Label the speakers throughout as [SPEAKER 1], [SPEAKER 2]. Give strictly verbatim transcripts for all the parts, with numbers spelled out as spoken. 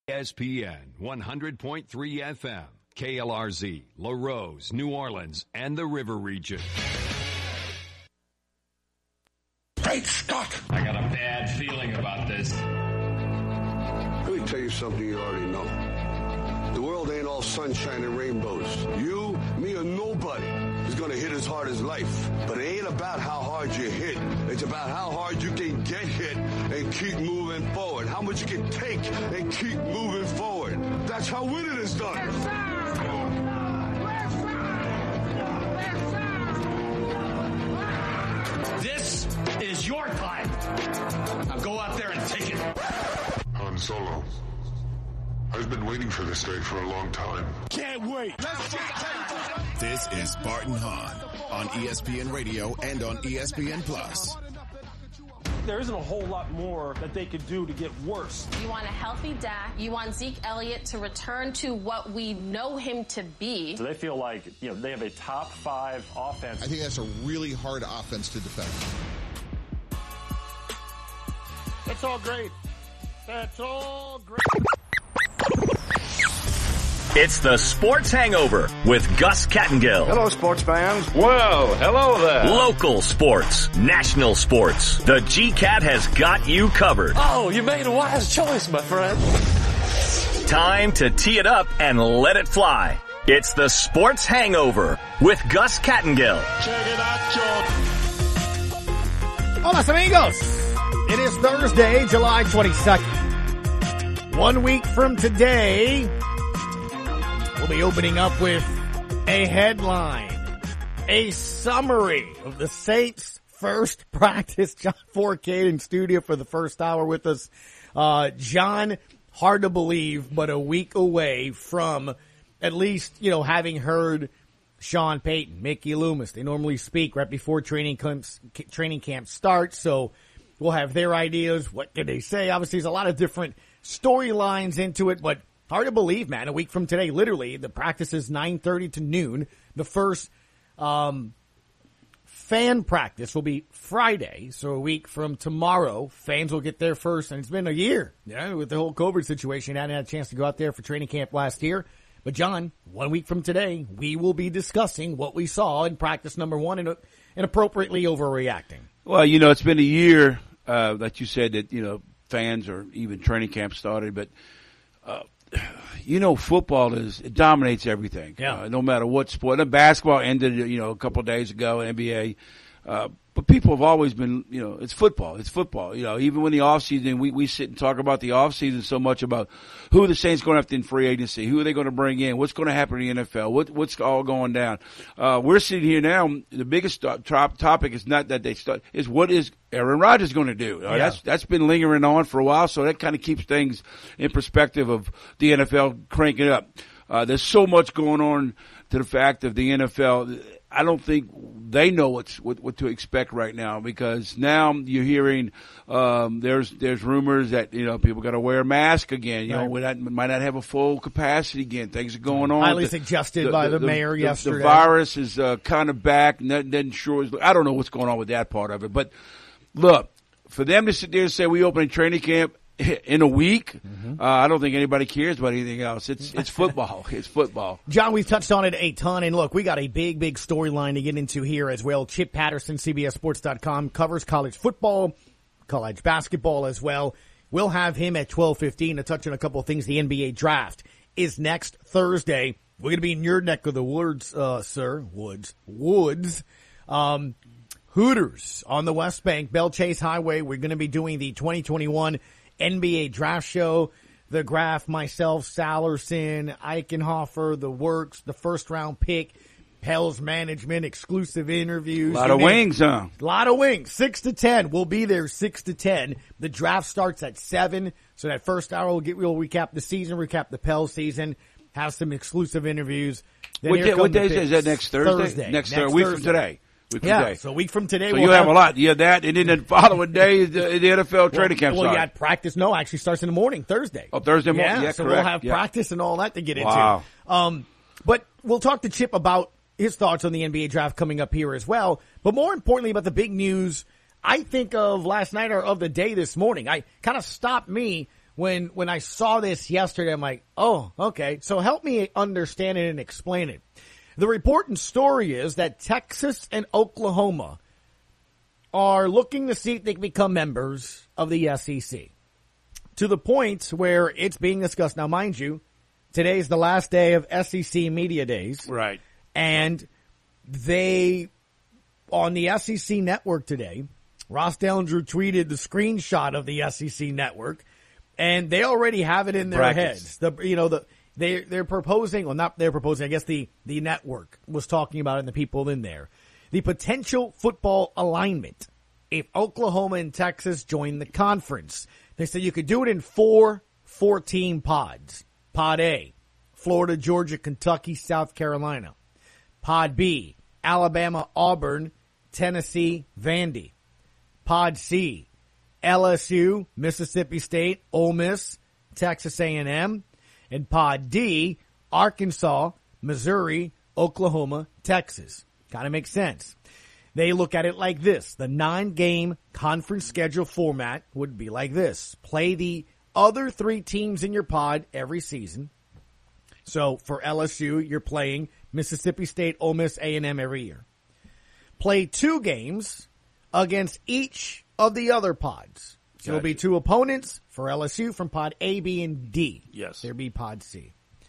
[SPEAKER 1] E S P N one hundred point three F M, K L R Z, La Rose, New Orleans, and the River Region.
[SPEAKER 2] Great Scott!
[SPEAKER 3] I got a bad feeling about this.
[SPEAKER 2] Let me tell you something you already know. The world ain't all sunshine and rainbows. You, me, or nobody is gonna hit as hard as life. But it ain't about how hard you hit. It's about how hard you can get hit and keep moving forward. How much you can take and keep moving forward. That's how winning is done.
[SPEAKER 4] Yes, sir.
[SPEAKER 3] This is your time. Now go out there and take it.
[SPEAKER 5] Han Solo. I've been waiting for this day for a long time.
[SPEAKER 2] Can't wait. Let's get
[SPEAKER 6] This is Barton Hahn on E S P N Radio and on E S P N Plus.
[SPEAKER 7] There isn't a whole lot more that they could do to get worse.
[SPEAKER 8] You want a healthy Dak. You want Zeke Elliott to return to what we know him to be.
[SPEAKER 7] So they feel like, you know, they have a top five offense.
[SPEAKER 9] I think that's a really hard offense to defend.
[SPEAKER 10] That's all great. That's all great.
[SPEAKER 11] It's the Sports Hangover with Gus Kattengill.
[SPEAKER 10] Hello, sports fans.
[SPEAKER 3] Whoa, hello there.
[SPEAKER 11] Local sports, national sports. The G-Cat has got you covered.
[SPEAKER 12] Oh, you made a wise choice, my friend.
[SPEAKER 11] Time to tee it up and let it fly. It's the Sports Hangover with Gus Kattengill.
[SPEAKER 10] Check it out, George.
[SPEAKER 13] Hola, amigos. It is Thursday, July twenty-second. One week from today, we'll be opening up with a headline, a summary of the Saints' first practice. John Fourcade in studio for the first hour with us. Uh, John, hard to believe, but a week away from at least, you know, having heard Sean Payton, Mickey Loomis. They normally speak right before training camps, training camp starts, so we'll have their ideas. What did they say? Obviously, there's a lot of different storylines into it, but hard to believe, man. A week from today, literally, the practice is nine thirty to noon. The first um, fan practice will be Friday, so a week from tomorrow, fans will get there first. And it's been a year, yeah, with the whole COVID situation. I hadn't had a chance to go out there for training camp last year. But, John, one week from today, we will be discussing what we saw in practice number one and, and appropriately overreacting.
[SPEAKER 14] Well, you know, it's been a year uh, that you said that, you know, fans or even training camp started, but uh, you know, football is it dominates everything.
[SPEAKER 13] Yeah.
[SPEAKER 14] Uh, no matter what sport. The basketball ended, you know, a couple of days ago. N B A, uh, but people have always been, you know, it's football. It's football. You know, even when the off season, we we sit and talk about the off season so much about who the Saints going after in free agency, who are they going to bring in, what's going to happen in the N F L, what what's all going down. Uh, we're sitting here now. The biggest top topic is not that they start is what is Aaron Rodgers going to do. Uh, yeah. That's that's been lingering on for a while, so that kind of keeps things in perspective of the N F L cranking up. Uh, there's so much going on to the fact of the N F L. I don't think they know what's what, what to expect right now, because now you're hearing um, there's there's rumors that, you know, people got to wear a mask again. You right. know, we not, might not have a full capacity again. Things are going on.
[SPEAKER 13] Highly
[SPEAKER 14] the,
[SPEAKER 13] suggested
[SPEAKER 14] the,
[SPEAKER 13] by the,
[SPEAKER 14] the
[SPEAKER 13] mayor
[SPEAKER 14] the,
[SPEAKER 13] yesterday.
[SPEAKER 14] The virus is uh, kind of back. Not, not sure. I don't know what's going on with that part of it. But look, for them to sit there and say we open a training camp in a week, mm-hmm. uh, I don't think anybody cares about anything else. It's it's football. It's football.
[SPEAKER 13] John, we've touched on it a ton, and look, we got a big, big storyline to get into here as well. Chip Patterson, C B S Sports dot com, covers college football, college basketball as well. We'll have him at twelve fifteen to touch on a couple of things. The N B A draft is next Thursday. We're going to be in your neck of the woods, uh, sir. Woods. Woods. Um, Hooters on the West Bank, Bell Chase Highway. We're going to be doing the twenty twenty-one N B A draft show. The Graph, myself, Salerson, Eichenhofer, the works, the first round pick, Pell's management, exclusive interviews.
[SPEAKER 14] A lot of wings, huh?
[SPEAKER 13] A lot of wings. Six to ten. We'll be there six to ten. The draft starts at seven. So that first hour we'll get, we'll recap the season, recap the Pell season, have some exclusive interviews. Then
[SPEAKER 14] what day, what day is that? Is that next Thursday?
[SPEAKER 13] Thursday.
[SPEAKER 14] Next,
[SPEAKER 13] next
[SPEAKER 14] uh, week
[SPEAKER 13] Thursday.
[SPEAKER 14] from today. Week from
[SPEAKER 13] yeah,
[SPEAKER 14] today.
[SPEAKER 13] so a week from today.
[SPEAKER 14] So
[SPEAKER 13] we'll
[SPEAKER 14] you have, have a lot. You have that, and then the following day is the, the N F L training camp.
[SPEAKER 13] Well,
[SPEAKER 14] starts.
[SPEAKER 13] you had practice. No, actually starts in the morning, Thursday.
[SPEAKER 14] Oh, Thursday morning.
[SPEAKER 13] Yeah,
[SPEAKER 14] Yeah,
[SPEAKER 13] so
[SPEAKER 14] correct.
[SPEAKER 13] we'll have
[SPEAKER 14] yeah.
[SPEAKER 13] practice and all that to get
[SPEAKER 14] wow.
[SPEAKER 13] into. Um, but we'll talk to Chip about his thoughts on the N B A draft coming up here as well. But more importantly, about the big news I think of last night or of the day this morning. I kind of stopped me when when I saw this yesterday, I'm like, oh, okay. So help me understand it and explain it. The report and story is that Texas and Oklahoma are looking to see if they can become members of the S E C, to the point where it's being discussed. Now, mind you, today's the last day of S E C Media Days.
[SPEAKER 14] Right.
[SPEAKER 13] And they, on the S E C Network today, Ross Dellinger tweeted the screenshot of the S E C Network, and they already have it in their
[SPEAKER 14] Brackets.
[SPEAKER 13] heads. The you know the they they're proposing, well, not they're proposing. I guess the the network was talking about it, and the people in there, the potential football alignment if Oklahoma and Texas join the conference. They said you could do it in four four-team pods. Pod A, Florida, Georgia, Kentucky, South Carolina. Pod B, Alabama, Auburn, Tennessee, Vandy. Pod C, L S U, Mississippi State, Ole Miss, Texas A and M. And Pod D, Arkansas, Missouri, Oklahoma, Texas. Kind of makes sense. They look at it like this. The nine-game conference schedule format would be like this. Play the other three teams in your pod every season. So for L S U, you're playing Mississippi State, Ole Miss, A and M every year. Play two games against each of the other pods. So it'll be two opponents for L S U from pod A, B, and D.
[SPEAKER 14] Yes.
[SPEAKER 13] There'll be pod C.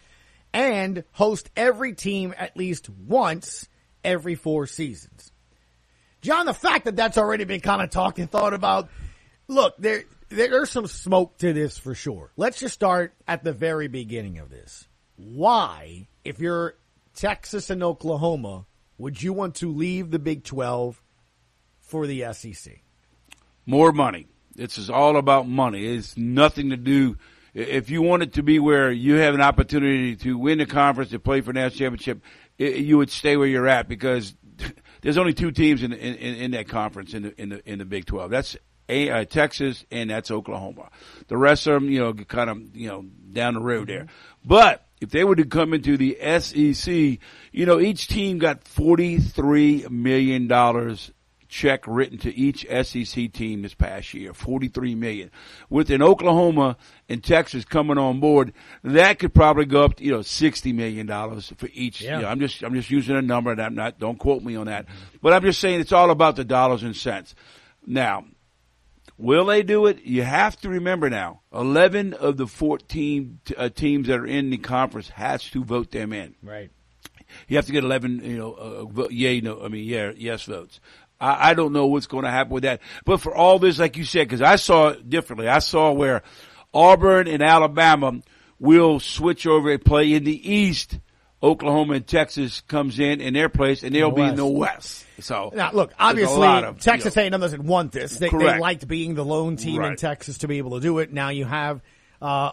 [SPEAKER 13] And host every team at least once every four seasons. John, the fact that that's already been kind of talked and thought about, look, there there's some smoke to this for sure. Let's just start at the very beginning of this. Why, if you're Texas and Oklahoma, would you want to leave the Big twelve for the S E C?
[SPEAKER 14] More money. This is all about money. It's nothing to do. If you want it to be where you have an opportunity to win the conference, to play for national championship, it, you would stay where you're at, because there's only two teams in in, in that conference in the in the in the Big twelve. That's a, uh, Texas and that's Oklahoma. The rest of them, you know, kind of you know down the road there. But if they were to come into the S E C, you know, each team got forty-three million dollars check written to each S E C team this past year, forty-three million dollars. With an Oklahoma and Texas coming on board, that could probably go up to, you know, sixty million dollars for each.
[SPEAKER 13] Yeah.
[SPEAKER 14] You know, I'm just, I'm just using a number, and I'm not, don't quote me on that. But I'm just saying it's all about the dollars and cents. Now, will they do it? You have to remember now, eleven of the fourteen uh, teams that are in the conference has to vote them in.
[SPEAKER 13] Right.
[SPEAKER 14] You have to get eleven, you know, uh, vote, yay, no, I mean, yeah, yes votes. I, I don't know what's going to happen with that. But for all this, like you said, because I saw it differently. I saw where Auburn and Alabama will switch over and play in the East. Oklahoma and Texas comes in in their place, and they'll
[SPEAKER 13] the
[SPEAKER 14] be in the West. So
[SPEAKER 13] now, look, obviously,
[SPEAKER 14] of,
[SPEAKER 13] Texas
[SPEAKER 14] you know,
[SPEAKER 13] A and M doesn't want this. They, they liked being the lone team
[SPEAKER 14] right.
[SPEAKER 13] in Texas to be able to do it. Now you have uh,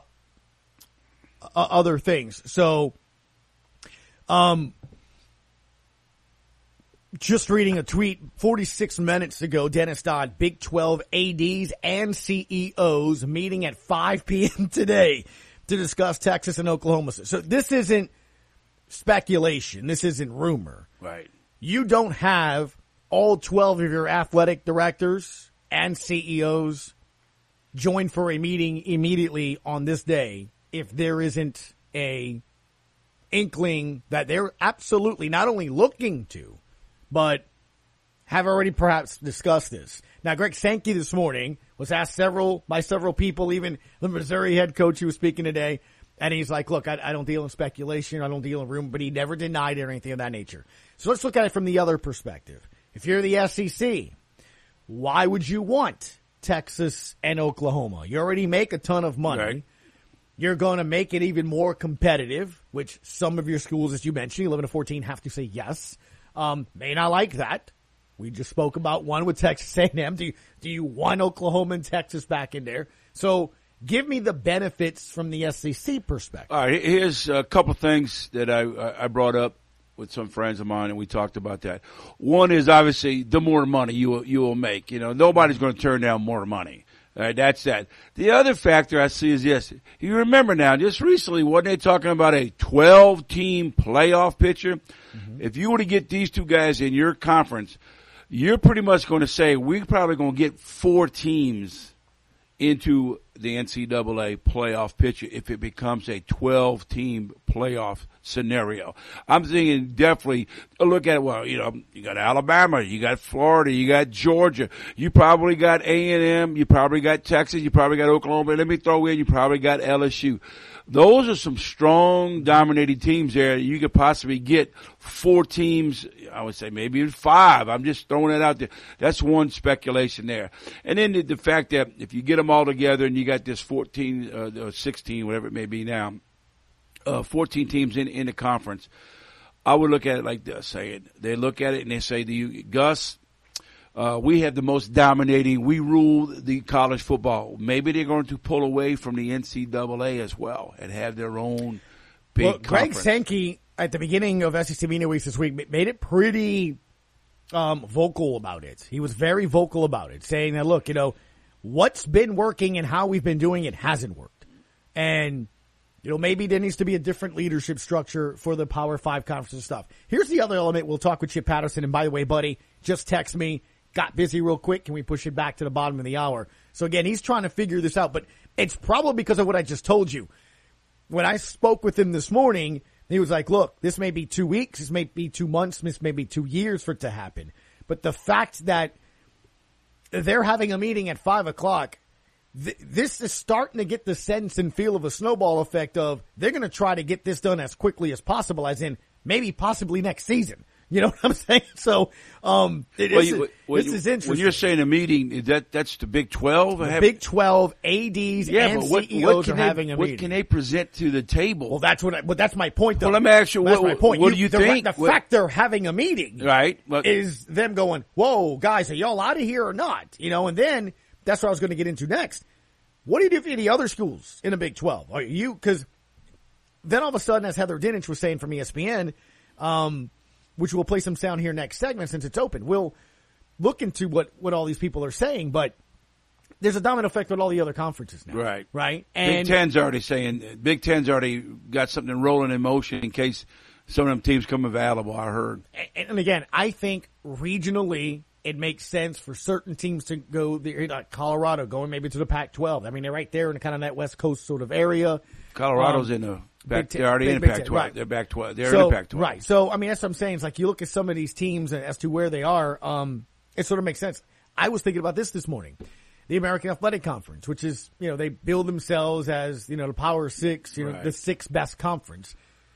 [SPEAKER 13] other things. So, um, just reading a tweet forty-six minutes ago, Dennis Dodd, Big twelve A Ds and C E Os meeting at five p.m. today to discuss Texas and Oklahoma. So this isn't speculation. This isn't rumor.
[SPEAKER 14] Right.
[SPEAKER 13] You don't have all twelve of your athletic directors and C E Os join for a meeting immediately on this day if there isn't a inkling that they're absolutely not only looking to, but have already perhaps discussed this. Now, Greg Sankey this morning was asked several by several people, even the Missouri head coach who was speaking today, and he's like, look, I, I don't deal in speculation, I don't deal in rumor, but he never denied it or anything of that nature. So let's look at it from the other perspective. If you're the S E C, why would you want Texas and Oklahoma? You already make a ton of money.
[SPEAKER 14] Right.
[SPEAKER 13] You're going to make it even more competitive, which some of your schools, as you mentioned, eleven to fourteen, have to say yes. Um, may not like that. We just spoke about one with Texas A and M. Do you, do you want Oklahoma and Texas back in there? So give me the benefits from the S E C perspective.
[SPEAKER 14] All right, here's a couple things that I, I brought up with some friends of mine, and we talked about that. One is obviously the more money you will, you will make. You know, nobody's going to turn down more money. All right, that's that. The other factor I see is this. You remember now, just recently, wasn't they talking about a twelve-team playoff picture? Mm-hmm. If you were to get these two guys in your conference, you're pretty much going to say we're probably going to get four teams into the N C double A playoff picture if it becomes a twelve-team playoff scenario. I'm thinking definitely look at it. Well, you know, you got Alabama, you got Florida, you got Georgia, you probably got A and M, you probably got Texas, you probably got Oklahoma. Let me throw in, you probably got L S U. Those are some strong, dominating teams there. You could possibly get four teams, I would say maybe even five. I'm just throwing it out there. That's one speculation there. And then the, the fact that if you get them all together and you got this fourteen, uh, or sixteen, whatever it may be now, uh, fourteen teams in, in the conference, I would look at it like this, saying, they look at it and they say to you, Gus, Uh, we have the most dominating. We rule the college football. Maybe they're going to pull away from the N C double A as well and have their own big
[SPEAKER 13] well, Greg
[SPEAKER 14] conference.
[SPEAKER 13] Sankey, at the beginning of S E C Media Weeks this week, made it pretty um, vocal about it. He was very vocal about it, saying that, look, you know, what's been working and how we've been doing it hasn't worked. And, you know, maybe there needs to be a different leadership structure for the Power Five conference and stuff. Here's the other element. We'll talk with Chip Patterson. And by the way, buddy, just text me. Got busy real quick. Can we push it back to the bottom of the hour? So again, he's trying to figure this out, but it's probably because of what I just told you. When I spoke with him this morning, he was like, look, this may be two weeks. This may be two months. This may be two years for it to happen. But the fact that they're having a meeting at five o'clock, th- this is starting to get the sense and feel of a snowball effect of they're going to try to get this done as quickly as possible, as in maybe possibly next season. You know what I'm saying? So, um, it
[SPEAKER 14] well,
[SPEAKER 13] is,
[SPEAKER 14] you, well,
[SPEAKER 13] this is interesting.
[SPEAKER 14] When you're saying a meeting, is that, that's the Big twelve?
[SPEAKER 13] The Big twelve, A Ds,
[SPEAKER 14] yeah,
[SPEAKER 13] and
[SPEAKER 14] but what,
[SPEAKER 13] C E Os
[SPEAKER 14] what can
[SPEAKER 13] are
[SPEAKER 14] they,
[SPEAKER 13] having a
[SPEAKER 14] what
[SPEAKER 13] meeting.
[SPEAKER 14] What can they present to the table?
[SPEAKER 13] Well, that's what I, well, that's my point though.
[SPEAKER 14] Well, let me ask you,
[SPEAKER 13] that's
[SPEAKER 14] what,
[SPEAKER 13] my point.
[SPEAKER 14] what do you
[SPEAKER 13] the,
[SPEAKER 14] think?
[SPEAKER 13] The
[SPEAKER 14] what,
[SPEAKER 13] fact they're having a meeting,
[SPEAKER 14] right, but,
[SPEAKER 13] is them going, whoa, guys, are y'all out of here or not? You know, and then that's what I was going to get into next. What do you do for the other schools in the Big twelve? Are you, cause then all of a sudden, as Heather Dinich was saying from E S P N, um, which we'll play some sound here next segment since it's open. We'll look into what, what all these people are saying, but there's a domino effect with all the other conferences now.
[SPEAKER 14] Right.
[SPEAKER 13] Right.
[SPEAKER 14] Big
[SPEAKER 13] And
[SPEAKER 14] Ten's already saying, Big Ten's already got something rolling in motion in case some of them teams come available, I heard.
[SPEAKER 13] And, and again, I think regionally it makes sense for certain teams to go there, like Colorado going maybe to the Pac twelve. I mean, they're right there in kind of that West Coast sort of area.
[SPEAKER 14] Colorado's um, in the Back, they're already in the Pac twelve.
[SPEAKER 13] Right.
[SPEAKER 14] They're back twelve. They're
[SPEAKER 13] so,
[SPEAKER 14] in the Pac twelve.
[SPEAKER 13] Right. So, I mean, that's what I'm saying. It's like you look at some of these teams as to where they are. Um, it sort of makes sense. I was thinking about this this morning. The American Athletic Conference, which is, you know, they build themselves as, you know, the Power Six, you know,
[SPEAKER 14] right.
[SPEAKER 13] the sixth best conference.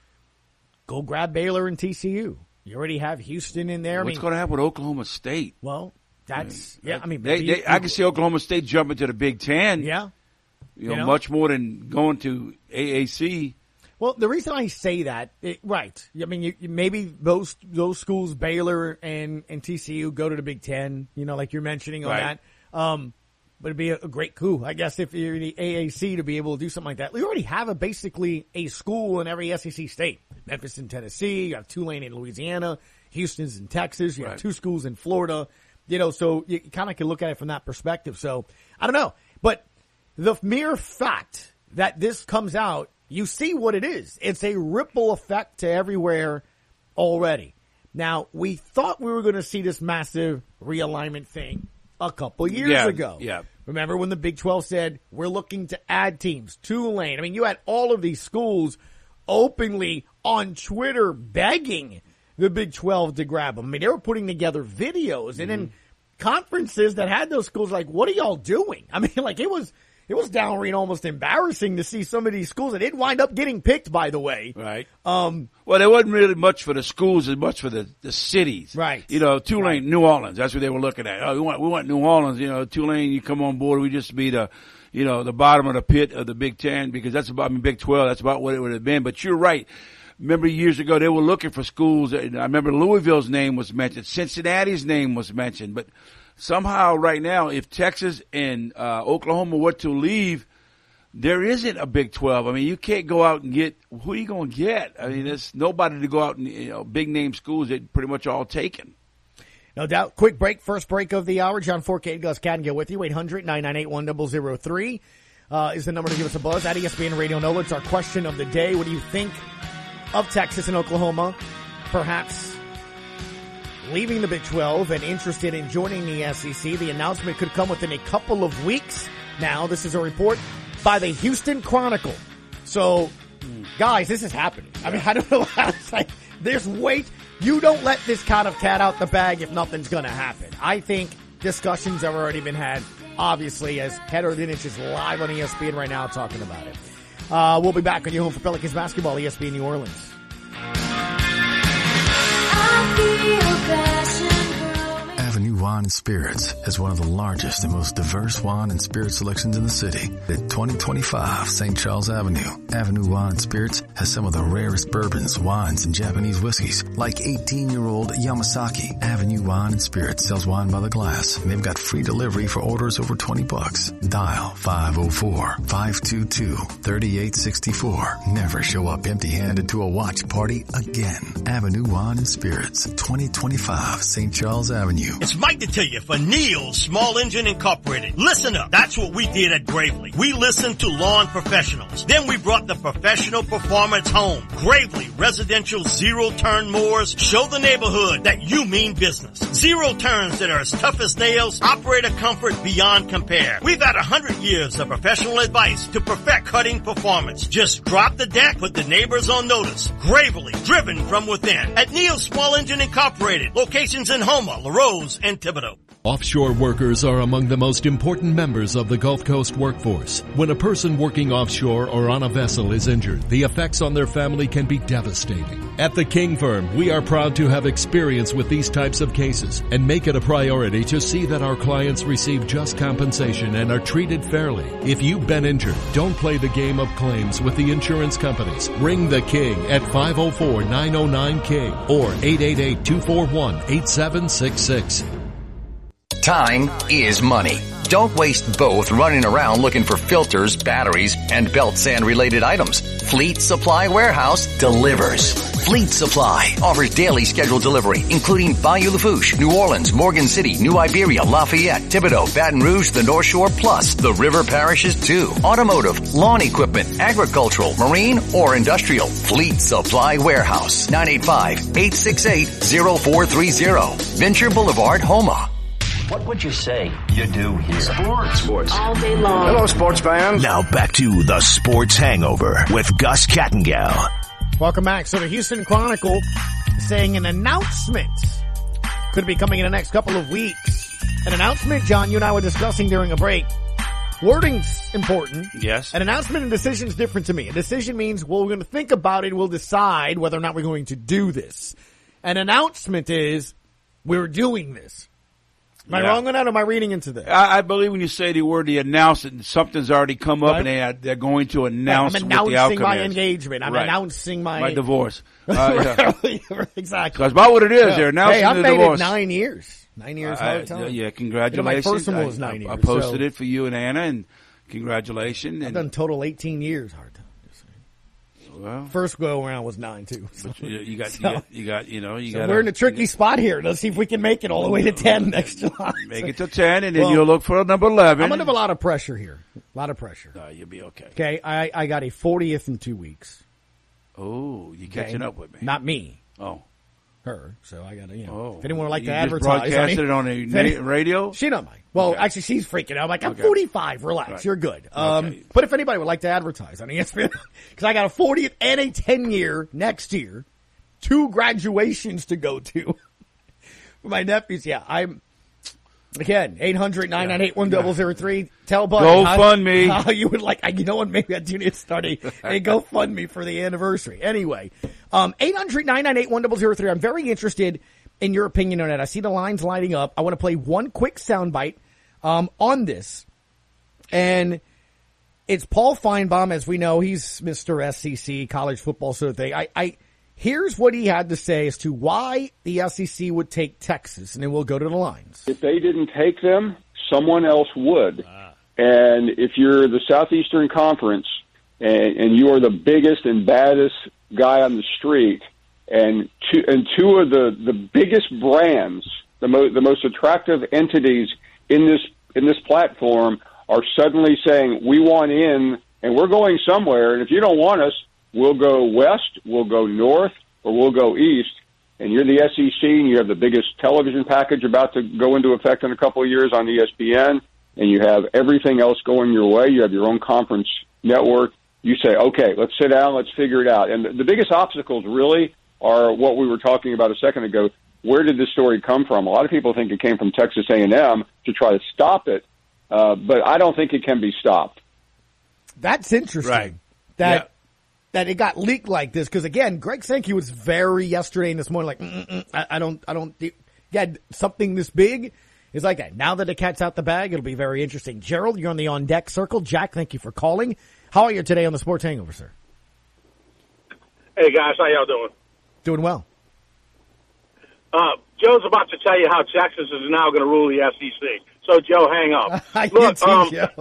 [SPEAKER 13] Go grab Baylor and T C U. You already have Houston in there.
[SPEAKER 14] What's
[SPEAKER 13] I mean,
[SPEAKER 14] going to happen with Oklahoma State?
[SPEAKER 13] Well, that's, yeah, I mean,
[SPEAKER 14] they, they, I can see Oklahoma State jumping to the Big Ten.
[SPEAKER 13] Yeah.
[SPEAKER 14] You know,
[SPEAKER 13] you know,
[SPEAKER 14] much more than going to A A C.
[SPEAKER 13] Well, the reason I say that, it, right? I mean, you, you, maybe those those schools, Baylor and, and T C U, go to the Big Ten. You know, like you're mentioning on
[SPEAKER 14] right.
[SPEAKER 13] that. Um, but it'd be a, a great coup, I guess, if you're the A A C to be able to do something like that. We already have a basically a school in every S E C state. Memphis in Tennessee, you have Tulane in Louisiana, Houston's in Texas, you
[SPEAKER 14] right.
[SPEAKER 13] have two schools in Florida. You know, so you kind of can look at it from that perspective. So I don't know, but the mere fact that this comes out. You see what it is. It's a ripple effect to everywhere already. Now, we thought we were going to see this massive realignment thing a couple years
[SPEAKER 14] yeah,
[SPEAKER 13] ago.
[SPEAKER 14] Yeah.
[SPEAKER 13] Remember when the Big twelve said, we're looking to add teams? Tulane. I mean, you had all of these schools openly on Twitter begging the Big twelve to grab them. I mean, they were putting together videos. And mm-hmm. then conferences that had those schools like, what are y'all doing? I mean, like, it was... It was downright almost embarrassing to see some of these schools that didn't wind up getting picked, by the way.
[SPEAKER 14] Right.
[SPEAKER 13] Um,
[SPEAKER 14] well, there wasn't really much for the schools as much for the, the cities.
[SPEAKER 13] Right.
[SPEAKER 14] You know, Tulane,
[SPEAKER 13] right.
[SPEAKER 14] New Orleans, that's what they were looking at. Oh, we want, we want New Orleans. You know, Tulane, you come on board, we just be the, you know, the bottom of the pit of the Big Ten because that's about, I mean, Big twelve, that's about what it would have been. But you're right. Remember years ago, they were looking for schools. I remember Louisville's name was mentioned. Cincinnati's name was mentioned. But somehow right now, if Texas and uh, Oklahoma were to leave, there isn't a Big twelve. I mean, you can't go out and get, who are you going to get? I mean, there's nobody to go out and, you know, big name schools that pretty much all taken.
[SPEAKER 13] No doubt. Quick break, first break of the hour. John Forcade, Gus Cattingill with you. eight hundred, nine nine eight, one zero zero three uh, is the number to give us a buzz. At E S P N Radio NOLA, it's our question of the day. What do you think of Texas and Oklahoma? Perhaps leaving the Big twelve and interested in joining the S E C. The announcement could come within a couple of weeks. now. This is a report by the Houston Chronicle. So, guys, this is happening. I mean, I don't know how to say. There's weight. You don't let this kind of cat out the bag if nothing's going to happen. I think discussions have already been had, obviously, as Header Dinich is live on E S P N right now talking about it. Uh, we'll be back on your home for Pelicans basketball, E S P N New Orleans.
[SPEAKER 4] Avenue Wine and Spirits has one of the largest and most diverse wine and spirit selections in the city. At twenty twenty-five Saint Charles Avenue, Avenue Wine and Spirits has some of the rarest bourbons, wines, and Japanese whiskeys, like eighteen-year-old Yamasaki. Avenue Wine and Spirits sells wine by the glass, and they've got free delivery for orders over twenty bucks. Dial five oh four, five two two, three eight six four. Never show up empty-handed to a watch party again. Avenue Wine and Spirits, twenty twenty-five Saint Charles Avenue.
[SPEAKER 15] It's Mike to tell you for Neil's Small Engine Incorporated. Listen up. That's what we did at Gravely. We listened to lawn professionals. Then we brought the professional performance home. Gravely residential zero-turn mowers show the neighborhood that you mean business. Zero turns that are as tough as nails, operator comfort beyond compare. We've had a hundred years of professional advice to perfect cutting performance. Just drop the deck, put the neighbors on notice. Gravely, driven from within. At Neil's Small Engine Incorporated. Locations in Houma, LaRose, and Thibodeau.
[SPEAKER 16] Offshore workers are among the most important members of the Gulf Coast workforce. When a person working offshore or on a vessel is injured, the effects on their family can be devastating. At the King Firm, we are proud to have experience with these types of cases and make it a priority to see that our clients receive just compensation and are treated fairly. If you've been injured, don't play the game of claims with the insurance companies. Ring the King at five oh four, nine oh nine, King or eight eight eight, two four one, eight seven six six.
[SPEAKER 17] Time is money. Don't waste both running around looking for filters, batteries, and belt sand related items. Fleet Supply Warehouse delivers. Fleet Supply offers daily scheduled delivery, including Bayou Lafourche, New Orleans, Morgan City, New Iberia, Lafayette, Thibodeau, Baton Rouge, the North Shore, plus the river parishes too. Automotive, lawn equipment, agricultural, marine, or industrial. Fleet Supply Warehouse. nine eight five, eight six eight, zero four three zero. Venture Boulevard, Houma.
[SPEAKER 18] What would you say you do here?
[SPEAKER 19] Sports. Sports.
[SPEAKER 18] All day long.
[SPEAKER 19] Hello, sports fans.
[SPEAKER 11] Now back to the Sports Hangover with Gus Kattengell.
[SPEAKER 13] Welcome back. So the Houston Chronicle saying an announcement could be coming in the next couple of weeks. An announcement, John, you and I were discussing during a break. Wording's important.
[SPEAKER 14] Yes.
[SPEAKER 13] An announcement and decision is different to me. A decision means, well, we're going to think about it. We'll decide whether or not we're going to do this. An announcement is, we're doing this. Am I yeah. wrong on that, or am I reading into this?
[SPEAKER 14] I, I believe when you say the word, the announcement, something's already come up, right. and they are, they're going to announce
[SPEAKER 13] right. I'm
[SPEAKER 14] what the outcome
[SPEAKER 13] my
[SPEAKER 14] is.
[SPEAKER 13] engagement. I'm
[SPEAKER 14] right.
[SPEAKER 13] announcing my...
[SPEAKER 14] My divorce. Uh,
[SPEAKER 13] yeah. Exactly.
[SPEAKER 14] That's about what it is. Yeah. They're announcing
[SPEAKER 13] hey, I've
[SPEAKER 14] the
[SPEAKER 13] made
[SPEAKER 14] divorce.
[SPEAKER 13] it nine years. Nine years, hard uh, time.
[SPEAKER 14] Yeah, congratulations.
[SPEAKER 13] You know, my first one was
[SPEAKER 14] I,
[SPEAKER 13] nine years.
[SPEAKER 14] I posted
[SPEAKER 13] so.
[SPEAKER 14] it for you and Anna, and congratulations.
[SPEAKER 13] I've
[SPEAKER 14] and
[SPEAKER 13] done total eighteen years hard time. Well, first go around was nine too. So.
[SPEAKER 14] You, you got,
[SPEAKER 13] so,
[SPEAKER 14] you got, you got, you know, you
[SPEAKER 13] so
[SPEAKER 14] got.
[SPEAKER 13] We're in a tricky spot here. Let's see if we can make it all the way to ten next July.
[SPEAKER 14] Make it to ten, and then well, you'll look for number eleven.
[SPEAKER 13] I'm under a lot of pressure here. A lot of pressure.
[SPEAKER 14] No, you'll be okay.
[SPEAKER 13] Okay, I, I got a fortieth in two weeks.
[SPEAKER 14] Oh, you catching
[SPEAKER 13] okay.
[SPEAKER 14] up with me?
[SPEAKER 13] Not me.
[SPEAKER 14] Oh.
[SPEAKER 13] Her, so I got to, you know,
[SPEAKER 14] oh.
[SPEAKER 13] if anyone would like
[SPEAKER 14] you
[SPEAKER 13] to
[SPEAKER 14] just
[SPEAKER 13] advertise.
[SPEAKER 14] broadcasted
[SPEAKER 13] I mean,
[SPEAKER 14] it on a na- radio?
[SPEAKER 13] She don't mind. Well,
[SPEAKER 14] okay.
[SPEAKER 13] actually, she's freaking out. I'm like, I'm
[SPEAKER 14] okay.
[SPEAKER 13] forty-five. Relax. Right. You're good. Um, okay. But if anybody would like to advertise on E S P N, because I got a fortieth and a ten-year next year, two graduations to go to for my nephews. Yeah, I'm, again, eight hundred, nine nine eight, one zero zero three. Tell Buddy
[SPEAKER 14] Go fund me.
[SPEAKER 13] How you would like, you know what, maybe I do need to start a, a GoFundMe for the anniversary. Anyway, um, eight hundred, nine nine eight, one zero zero three. I'm very interested in your opinion on it. I see the lines lighting up. I want to play one quick soundbite um, on this. And it's Paul Feinbaum, as we know. He's Mister S E C, college football sort of thing. I, I Here's what he had to say as to why the S E C would take Texas, and then we'll go to the lines.
[SPEAKER 20] If they didn't take them, someone else would. Ah. And if you're the Southeastern Conference and, and you are the biggest and baddest guy on the street, and two, and two of the, the biggest brands, the, mo- the most attractive entities in this in this platform are suddenly saying, we want in, and we're going somewhere, and if you don't want us, we'll go west, we'll go north, or we'll go east, and you're the S E C, and you have the biggest television package about to go into effect in a couple of years on E S P N, and you have everything else going your way, you have your own conference network, you say, okay, let's sit down, let's figure it out. And the, the biggest obstacles really are what we were talking about a second ago. Where did this story come from? A lot of people think it came from Texas A and M to try to stop it, uh, but I don't think it can be stopped.
[SPEAKER 13] That's interesting.
[SPEAKER 14] Right.
[SPEAKER 13] That
[SPEAKER 14] yeah.
[SPEAKER 13] that it got leaked like this because again, Greg Sankey was very yesterday and this morning like Mm-mm-mm, I, I don't I don't yeah something this big is like that. Now that the cat's out the bag, it'll be very interesting. Gerald, you're on the on deck circle. Jack, thank you for calling. How are you today on the Sports Hangover, sir?
[SPEAKER 10] Hey guys, how y'all doing?
[SPEAKER 13] Doing well.
[SPEAKER 10] Uh, Joe's about to tell you how Texas is now going to rule the S E C. So Joe, hang up.
[SPEAKER 13] I
[SPEAKER 10] Look,
[SPEAKER 13] too,
[SPEAKER 10] um,
[SPEAKER 13] Joe.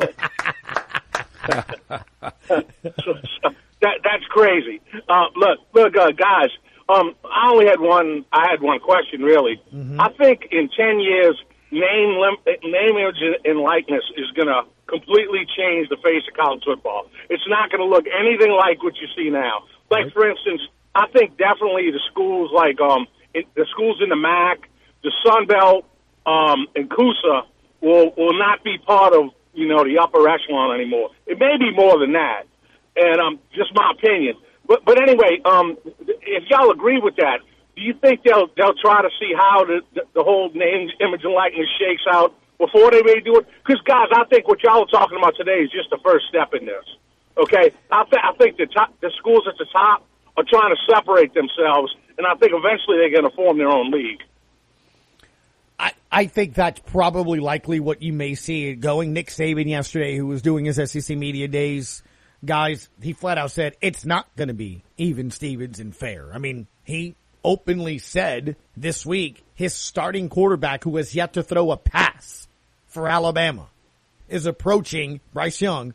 [SPEAKER 10] so, so, that that's crazy. Uh, look, look, uh, guys. Um, I only had one. I had one question, really.
[SPEAKER 13] Mm-hmm.
[SPEAKER 10] I think in ten years, name, lim- name, image, and likeness is going to completely change the face of college football. It's not going to look anything like what you see now. Like, for instance, I think definitely the schools like um, it, the schools in the M A C, the Sun Belt, um, and Coosa will will not be part of you know the upper echelon anymore. It may be more than that, and um, just my opinion. But but anyway, um, if y'all agree with that, do you think they'll they'll try to see how the the, the whole name, image, and likeness shakes out before they may do it? Because guys, I think what y'all are talking about today is just the first step in this. Okay, I, th- I think the top, the schools at the top are trying to separate themselves, and I think eventually they're going to form their own league.
[SPEAKER 13] I, I think that's probably likely what you may see going. Nick Saban yesterday, who was doing his S E C Media Days, guys, he flat out said it's not going to be even Stevens and fair. I mean, he openly said this week his starting quarterback, who has yet to throw a pass for Alabama, is approaching Bryce Young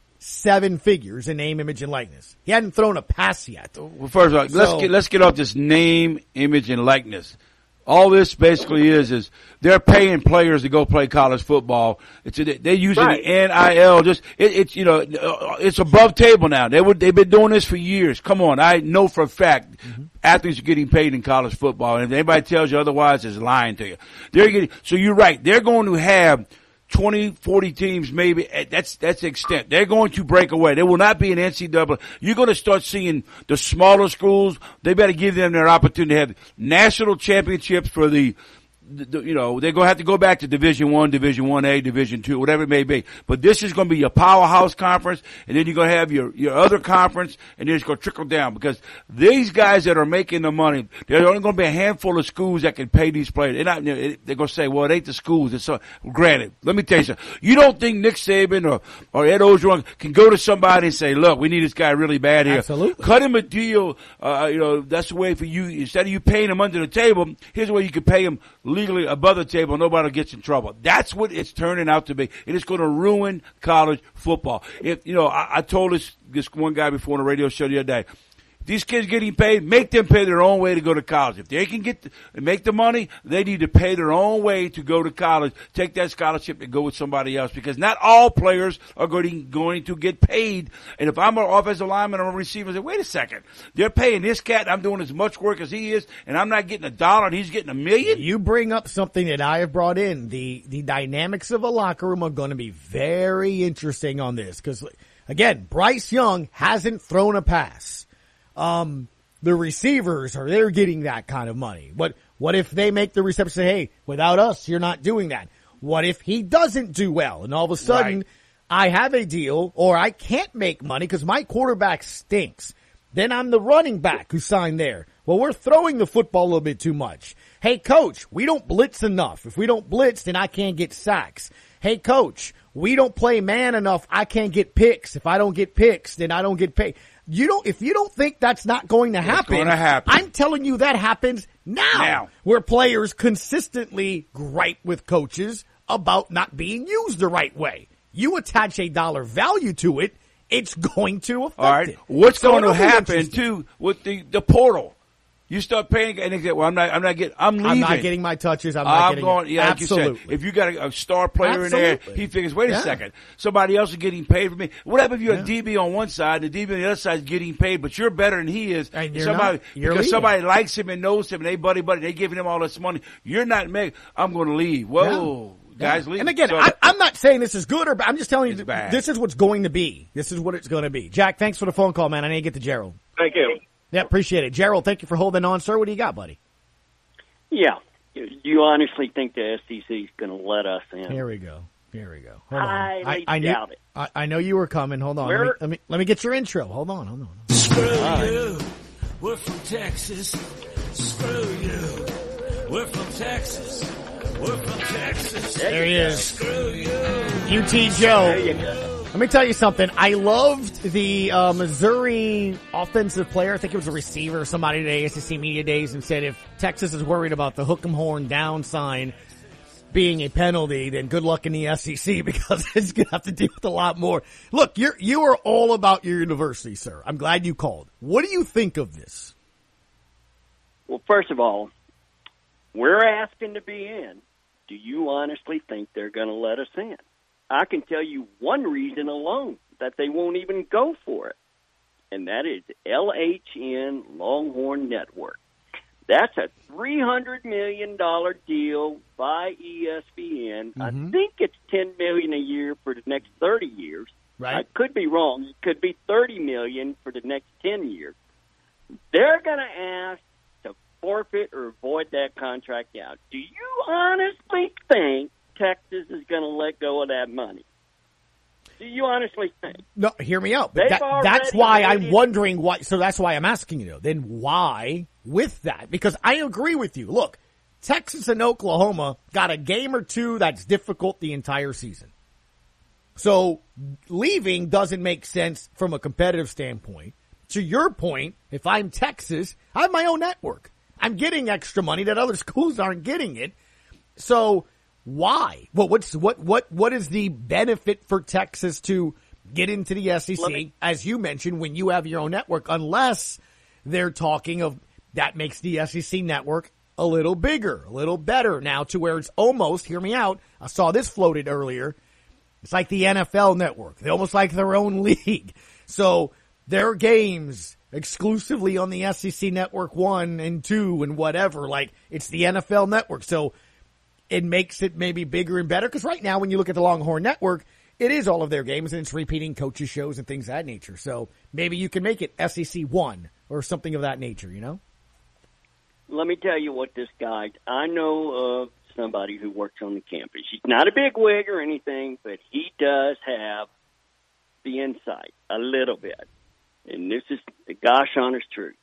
[SPEAKER 13] seven figures in name, image, and likeness. He hadn't thrown a pass yet.
[SPEAKER 14] Well, first of all, so, let's get let's get off this name, image, and likeness. All this basically is is they're paying players to go play college football. It's a, they're using right. the N I L. Just it, it's you know it's above table now. They would they've been doing this for years. Come on, I know for a fact mm-hmm. athletes are getting paid in college football, and if anybody tells you otherwise, is lying to you. They're getting so you're right. They're going to have twenty, forty teams maybe. That's, that's the extent. They're going to break away. There will not be an N C double A. You're going to start seeing the smaller schools. They better give them their opportunity to have national championships for the, the, the you know, they're going to have to go back to Division One, Division One A, Division Two, whatever it may be. But this is going to be your powerhouse conference, and then you're going to have your, your other conference, and then it's going to trickle down because these guys that are making the money, there's only going to be a handful of schools that can pay these players. They're not, they're going to say, well, it ain't the schools. It's so, granted, let me tell you something. You don't think Nick Saban or, or Ed Orgeron can go to somebody and say, look, we need this guy really bad here.
[SPEAKER 13] Absolutely.
[SPEAKER 14] Cut him a deal. Uh, you know, that's the way for you. Instead of you paying him under the table, here's the way you can pay him legally above the table. Nobody gets in trouble. That's what it's turning out to be. It is going to ruin college football. If, you know, I, I told this, this one guy before on the radio show the other day, these kids getting paid, make them pay their own way to go to college. If they can get the, make the money, they need to pay their own way to go to college. Take that scholarship and go with somebody else because not all players are going, going to get paid. And if I'm an offensive lineman or a receiver, I say, wait a second. They're paying this cat. I'm doing as much work as he is, and I'm not getting a dollar, and he's getting a million.
[SPEAKER 13] You bring up something that I have brought in. The, the dynamics of a locker room are going to be very interesting on this because, again, Bryce Young hasn't thrown a pass. Um, the receivers are, they're getting that kind of money. But what if they make the reception say, hey, without us, you're not doing that? What if he doesn't do well and all of a sudden right. I have a deal or I can't make money because my quarterback stinks. Then I'm the running back who signed there. Well, we're throwing the football a little bit too much. Hey, coach, we don't blitz enough. If we don't blitz, then I can't get sacks. Hey, coach, we don't play man enough. I can't get picks. If I don't get picks, then I don't get paid. You don't, if you don't think that's not going to happen,
[SPEAKER 14] going to happen.
[SPEAKER 13] I'm telling you that happens now,
[SPEAKER 14] now,
[SPEAKER 13] where players consistently gripe with coaches about not being used the right way. You attach a dollar value to it, it's going to affect
[SPEAKER 14] All right.
[SPEAKER 13] it.
[SPEAKER 14] What's
[SPEAKER 13] so
[SPEAKER 14] going to happen too with the, the portal? You start paying, and they say, "Well, I'm not. I'm not getting. I'm leaving.
[SPEAKER 13] I'm not getting my touches. I'm not
[SPEAKER 14] I'm
[SPEAKER 13] getting
[SPEAKER 14] going.
[SPEAKER 13] it.
[SPEAKER 14] Yeah,
[SPEAKER 13] Absolutely.
[SPEAKER 14] like you said, if you got a, a star player
[SPEAKER 13] Absolutely.
[SPEAKER 14] in there, he figures, wait
[SPEAKER 13] yeah.
[SPEAKER 14] a second, somebody else is getting paid for me. What happens if you're
[SPEAKER 13] yeah.
[SPEAKER 14] a D B on one side, and the D B on the other side is getting paid, but you're better than he is?
[SPEAKER 13] And you're
[SPEAKER 14] somebody
[SPEAKER 13] not. You're
[SPEAKER 14] because
[SPEAKER 13] leaving.
[SPEAKER 14] somebody likes him and knows him, and they buddy buddy, they giving him all this money. You're not making. I'm going to leave. Whoa.
[SPEAKER 13] Yeah.
[SPEAKER 14] guys
[SPEAKER 13] yeah.
[SPEAKER 14] leave.
[SPEAKER 13] And again,
[SPEAKER 14] so,
[SPEAKER 13] I, I'm not saying this is good or bad. I'm just telling you
[SPEAKER 14] It's bad.
[SPEAKER 13] this is what's going to be. This is what it's going to be. Jack, thanks for the phone call, man. I need to get to Gerald.
[SPEAKER 10] Thank you.
[SPEAKER 13] Yeah, appreciate it. Gerald, thank you for holding on, sir. What do you got, buddy?
[SPEAKER 19] Yeah. Do you honestly think the S E C is going to let us in?
[SPEAKER 13] Here we go. Here we go. Hold on.
[SPEAKER 19] Highly
[SPEAKER 13] I, I, knew,
[SPEAKER 19] doubt it.
[SPEAKER 13] I, I know you were coming. Hold on. Let me, let me let me get your intro. Hold on. Hold on.
[SPEAKER 12] Screw
[SPEAKER 13] right.
[SPEAKER 12] you. We're from Texas. Screw you. We're from Texas. We're from Texas.
[SPEAKER 13] There he is.
[SPEAKER 12] Screw you.
[SPEAKER 13] U T Joe. Let me tell you something. I loved the uh, Missouri offensive player. I think it was a receiver or somebody today, S E C Media Days, and said if Texas is worried about the hook 'em horn down sign being a penalty, then good luck in the S E C because it's going to have to deal with a lot more. Look, you're, you are all about your university, sir. I'm glad you called. What do you think of this?
[SPEAKER 19] Well, first of all, we're asking to be in. Do you honestly think they're going to let us in? I can tell you one reason alone that they won't even go for it, and that is L H N Longhorn Network. That's a three hundred million dollars deal by E S P N. Mm-hmm. I think it's ten million dollars a year for the next thirty years.
[SPEAKER 13] Right.
[SPEAKER 19] I could be wrong. It could be thirty million dollars for the next ten years. They're going to ask to forfeit or void that contract out. Do you honestly think Texas is going to let go of that money? Do you honestly think?
[SPEAKER 13] No, hear me out. But that, that's why I'm wondering why. So that's why I'm asking you. Then why with that? Because I agree with you. Look, Texas and Oklahoma got a game or two that's difficult the entire season. So leaving doesn't make sense from a competitive standpoint. To your point, if I'm Texas, I have my own network. I'm getting extra money that other schools aren't getting it. So why? Well, what's what what what is the benefit for Texas to get into the S E C, me, as you mentioned, when you have your own network? Unless they're talking of that makes the S E C network a little bigger, a little better now, to where it's almost. Hear me out. I saw this floated earlier. It's like the N F L network. They almost like their own league. So their games exclusively on the S E C network one and two and whatever. Like it's the N F L network. So it makes it maybe bigger and better. Because right now, when you look at the Longhorn Network, it is all of their games, and it's repeating coaches' shows and things of that nature. So maybe you can make it S E C one or something of that nature, you know?
[SPEAKER 19] Let me tell you what this guy, I know of somebody who works on the campus. He's not a big wig or anything, but he does have the insight a little bit. And this is the gosh honest truth.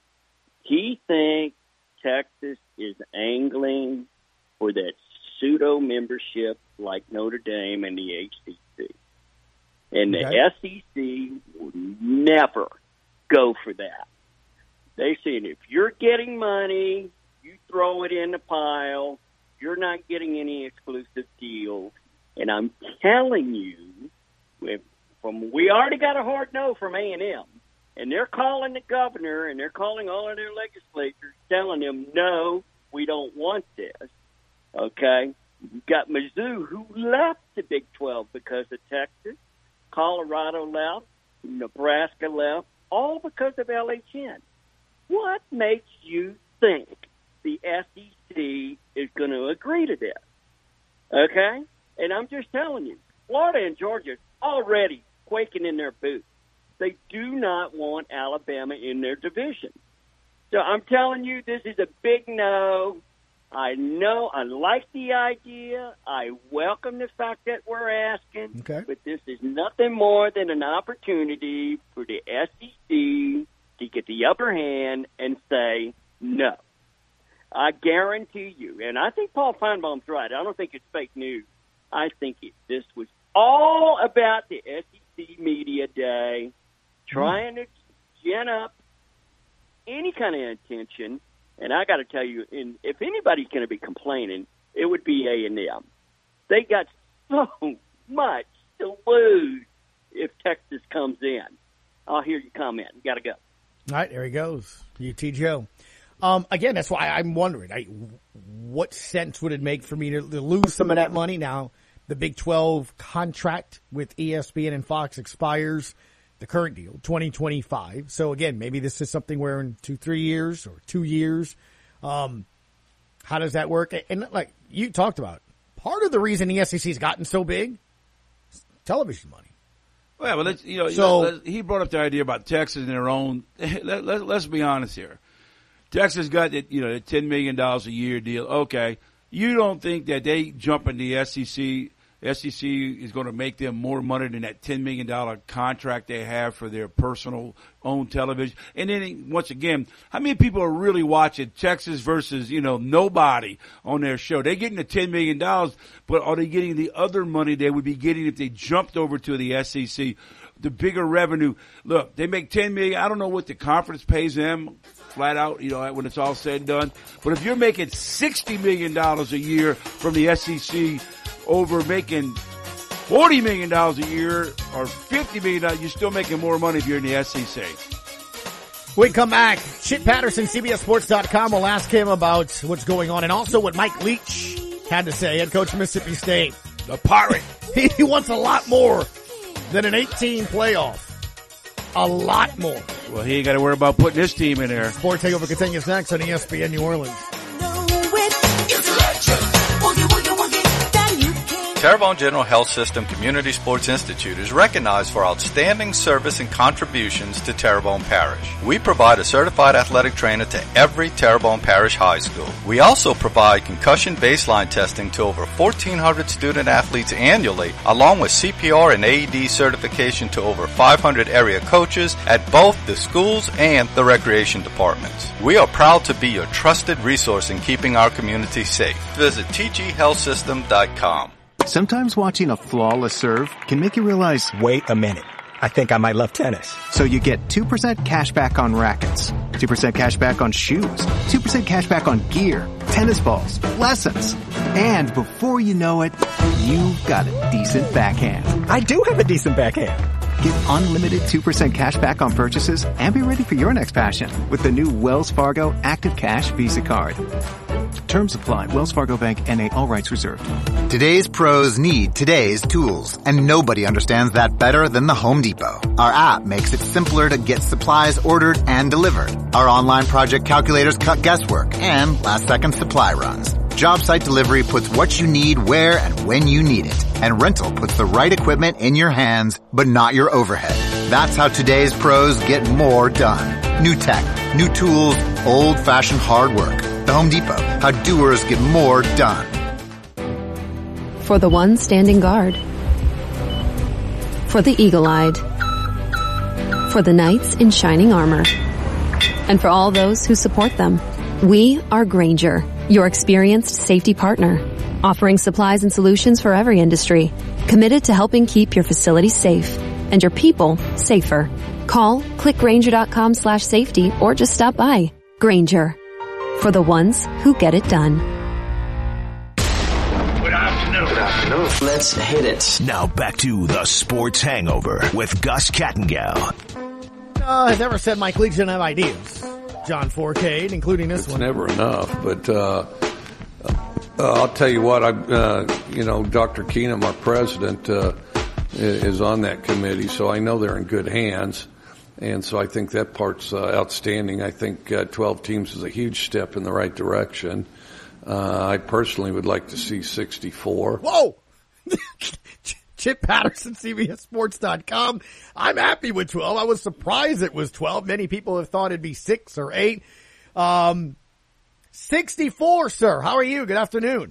[SPEAKER 19] He thinks Texas is angling for that pseudo membership like Notre Dame and the H C C. And the okay. S E C would never go for that. They said if you're getting money, you throw it in the pile, you're not getting any exclusive deals. And I'm telling you, if, from we already got a hard no from A and M, and they're calling the governor and they're calling all of their legislators, telling them, no, we don't want this. Okay, you've got Mizzou, who left the Big twelve because of Texas. Colorado left. Nebraska left, all because of L H N. What makes you think the S E C is going to agree to this? Okay? And I'm just telling you, Florida and Georgia already quaking in their boots. They do not want Alabama in their division. So I'm telling you, this is a big no. I know, I like the idea. I welcome the fact that we're asking.
[SPEAKER 13] Okay.
[SPEAKER 19] But this is nothing more than an opportunity for the S E C to get the upper hand and say no. I guarantee you, and I think Paul Feinbaum's right. I don't think it's fake news. I think it, this was all about the S E C Media Day, trying to gin up any kind of attention. And I got to tell you, in, if anybody's going to be complaining, it would be A and M. They got so much to lose if Texas comes in. I'll hear you comment. You got to go.
[SPEAKER 13] All right, there he goes. U T Joe. Um, again, that's why I'm wondering, I, what sense would it make for me to, to lose some of that money now? The Big twelve contract with E S P N and Fox expires, the current deal, twenty twenty-five. So again, maybe this is something where in two, three years or two years, um, how does that work? And like you talked about, part of the reason the S E C's gotten so big is television money.
[SPEAKER 14] Well, but let's, you know,
[SPEAKER 13] so,
[SPEAKER 14] let's, he brought up the idea about Texas and their own. Let, let, let's be honest here. Texas got that, you know, the ten million dollars a year deal. Okay. You don't think that they jump in the S E C, S E C is going to make them more money than that ten million dollars contract they have for their personal owned television? And then once again, how many people are really watching Texas versus, you know, nobody on their show? They're getting the ten million dollars, but are they getting the other money they would be getting if they jumped over to the S E C? The bigger revenue. Look, they make ten million dollars. I don't know what the conference pays them flat out, you know, when it's all said and done. But if you're making sixty million dollars a year from the S E C over making forty million dollars a year or fifty million dollars, you're still making more money if you're in the S E C.
[SPEAKER 13] When we come back, Chip Patterson, C B S Sports dot com. We'll ask him about what's going on and also what Mike Leach had to say, head coach of Mississippi State.
[SPEAKER 14] The Pirate.
[SPEAKER 13] He wants a lot more than an eighteen playoff. A lot more.
[SPEAKER 14] Well, he ain't got to worry about putting his team in there.
[SPEAKER 13] Sports Takeover continues next on E S P N New Orleans.
[SPEAKER 21] Terrebonne General Health System Community Sports Institute is recognized for outstanding service and contributions to Terrebonne Parish. We provide a certified athletic trainer to every Terrebonne Parish high school. We also provide concussion baseline testing to over fourteen hundred student athletes annually, along with C P R and A E D certification to over five hundred area coaches at both the schools and the recreation departments. We are proud to be your trusted resource in keeping our community safe. Visit T G health system dot com.
[SPEAKER 22] Sometimes watching a flawless serve can make you realize, wait a minute, I think I might love tennis. So you get two percent cash back on rackets, two percent cash back on shoes, two percent cash back on gear, tennis balls, lessons. And before you know it, you've got a decent backhand. I do have a decent backhand. Get unlimited two percent cash back on purchases and be ready for your next passion with the new Wells Fargo Active Cash Visa Card. Terms apply. Wells Fargo Bank N A, all rights reserved.
[SPEAKER 23] Today's pros need today's tools, and nobody understands that better than the Home Depot. Our app makes it simpler to get supplies ordered and delivered. Our online project calculators cut guesswork and last-second supply runs. Job site delivery puts what you need where and when you need it. And rental puts the right equipment in your hands, but not your overhead. That's how today's pros get more done. New tech, new tools, old-fashioned hard work. The Home Depot, how doers get more done.
[SPEAKER 24] For the one standing guard. For the eagle-eyed. For the knights in shining armor. And for all those who support them. We are Grainger, your experienced safety partner, offering supplies and solutions for every industry, committed to helping keep your facilities safe and your people safer. Call click grainger dot com slash safety or just stop by. Grainger, for the ones who get it done.
[SPEAKER 12] Good afternoon. Good afternoon.
[SPEAKER 25] Let's hit it.
[SPEAKER 26] Now back to the Sports Hangover with Gus Kattengell.
[SPEAKER 13] Uh, has ever said Mike Leach didn't have ideas. John Fourcade, including this
[SPEAKER 27] it's
[SPEAKER 13] one.
[SPEAKER 27] Never enough, but uh, uh, I'll tell you what. I, uh, you know, Doctor Keenum, our president, uh, is on that committee, so I know they're in good hands, and so I think that part's uh, outstanding. I think uh, twelve teams is a huge step in the right direction. Uh, I personally would like to see sixty-four.
[SPEAKER 13] Whoa! Chip Patterson, C B S Sports dot com. I'm happy with twelve. I was surprised it was twelve. Many people have thought it'd be six or eight. Um, sixty-four, sir. How are you? Good afternoon.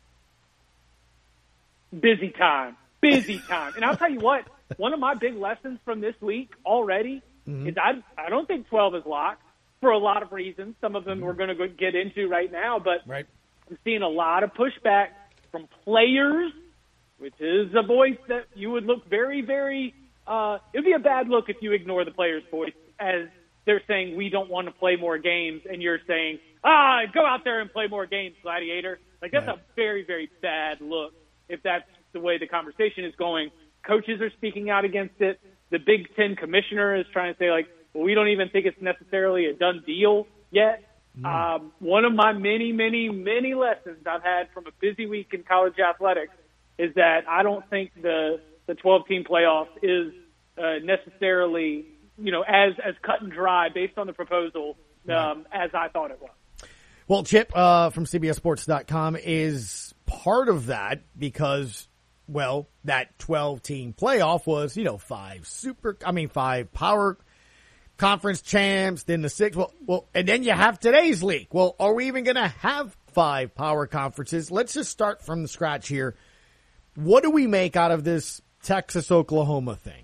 [SPEAKER 28] Busy time. Busy time. And I'll tell you what, one of my big lessons from this week already mm-hmm. is I, I don't think twelve is locked for a lot of reasons. Some of them mm-hmm. we're going to get into right now, but
[SPEAKER 13] right.
[SPEAKER 28] I'm seeing a lot of pushback from players, which is a voice that you would look very, very, uh, it would be a bad look if you ignore the player's voice as they're saying we don't want to play more games and you're saying, ah, go out there and play more games, gladiator. Like that's right. a very, very bad look if that's the way the conversation is going. Coaches are speaking out against it. The Big Ten commissioner is trying to say like, well, we don't even think it's necessarily a done deal yet. Mm. Um, one of my many, many, many lessons I've had from a busy week in college athletics is that I don't think the the twelve-team playoff is uh, necessarily, you know, as as cut and dry based on the proposal um, right. as I thought it was.
[SPEAKER 13] Well, Chip uh, from C B S Sports dot com is part of that because, well, that twelve-team playoff was, you know, five super, I mean, five power conference champs, then the six. Well, well, and then you have today's league. Well, are we even going to have five power conferences? Let's just start from the scratch here. What do we make out of this Texas-Oklahoma thing?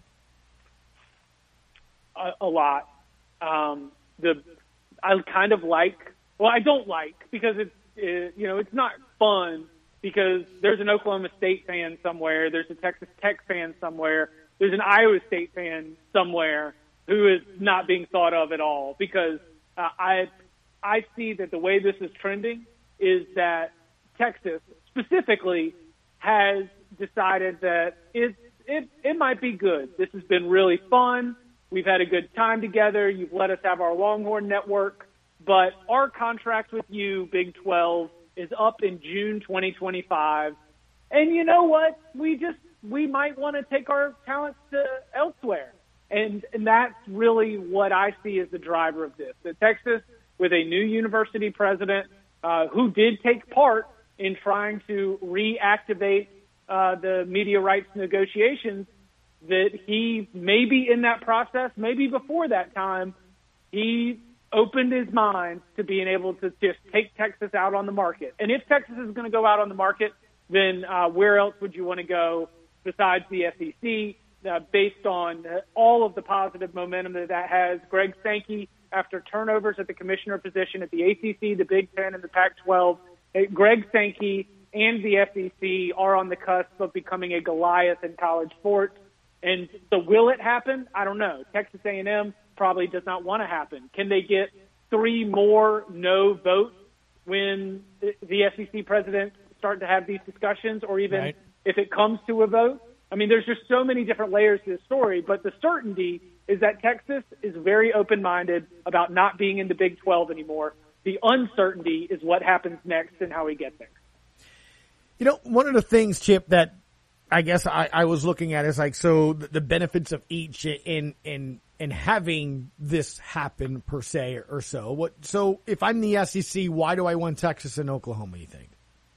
[SPEAKER 28] A, a lot. Um, the I kind of like. Well, I don't like because it's it, you know it's not fun because there's an Oklahoma State fan somewhere, there's a Texas Tech fan somewhere, there's an Iowa State fan somewhere who is not being thought of at all because uh, I I see that the way this is trending is that Texas specifically has decided that it it it might be good. This has been really fun. We've had a good time together. You've let us have our Longhorn Network. But our contract with you, Big twelve, is up in June twenty twenty-five. And you know what? We just we might want to take our talents to elsewhere. And, and that's really what I see as the driver of this. That Texas, with a new university president uh, who did take part in trying to reactivate uh, the media rights negotiations, that he maybe in that process, maybe before that time, he opened his mind to being able to just take Texas out on the market. And if Texas is going to go out on the market, then uh, where else would you want to go besides the S E C? Uh, based on uh, all of the positive momentum that that has. Greg Sankey, after turnovers at the commissioner position at the A C C, the Big Ten, and the Pac twelve, uh, Greg Sankey and the S E C are on the cusp of becoming a Goliath in college sports. And so will it happen? I don't know. Texas A and M probably does not want to happen. Can they get three more no votes when the S E C president start to have these discussions, or even right. if it comes to a vote? I mean, there's just so many different layers to this story, but the certainty is that Texas is very open-minded about not being in the Big twelve anymore. The uncertainty is what happens next and how we get there.
[SPEAKER 13] You know, one of the things, Chip, that I guess I, I was looking at is like, so the, the benefits of each in, in, in having this happen per se or so. What, so if I'm the S E C, why do I want Texas and Oklahoma, you think?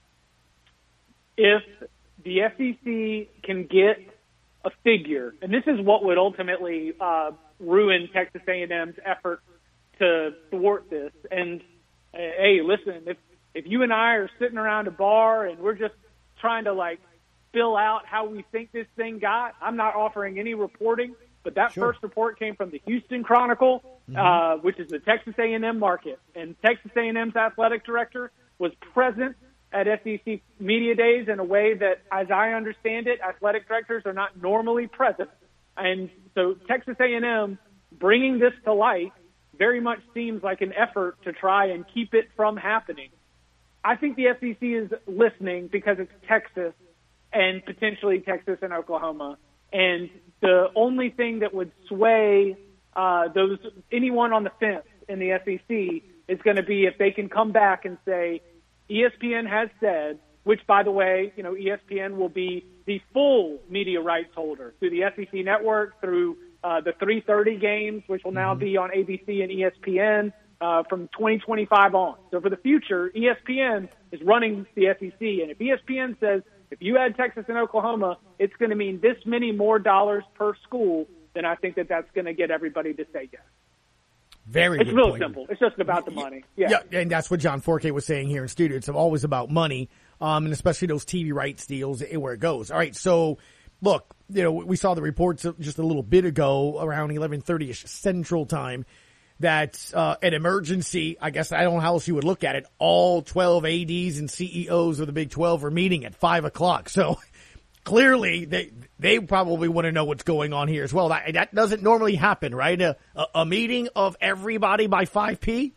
[SPEAKER 28] If the S E C can get a figure, and this is what would ultimately uh, ruin Texas A and M's effort to thwart this. And, uh, hey, listen, if if you and I are sitting around a bar and we're just trying to, like, fill out how we think this thing got, I'm not offering any reporting, but that sure. first report came from the Houston Chronicle, mm-hmm. uh, which is the Texas A and M market. And Texas A and M's athletic director was present at S E C Media Days in a way that, as I understand it, athletic directors are not normally present. And so Texas A and M bringing this to light very much seems like an effort to try and keep it from happening. I think the S E C is listening because it's Texas and potentially Texas and Oklahoma. And the only thing that would sway uh, those anyone on the fence in the S E C is going to be if they can come back and say, E S P N has said, which, by the way, you know, E S P N will be the full media rights holder through the S E C network, through uh, the three thirty games, which will now be on A B C and E S P N uh, from twenty twenty-five on. So for the future, E S P N is running the S E C. And if E S P N says, if you add Texas and Oklahoma, it's going to mean this many more dollars per school, then I think that that's going to get everybody to say yes.
[SPEAKER 13] Very
[SPEAKER 28] it's
[SPEAKER 13] good
[SPEAKER 28] real
[SPEAKER 13] point.
[SPEAKER 28] simple. It's just about the money. Yeah.
[SPEAKER 13] yeah, and that's what John Forkey was saying here in studio. It's always about money, um, and especially those T V rights deals and where it goes. All right, so look, you know, we saw the reports just a little bit ago around eleven thirty-ish Central Time that uh, an emergency, I guess I don't know how else you would look at it, all twelve A Ds and C E Os of the Big twelve are meeting at five o'clock. So clearly, they they probably want to know what's going on here as well. That, that doesn't normally happen, right? A, a, a meeting of everybody by five p.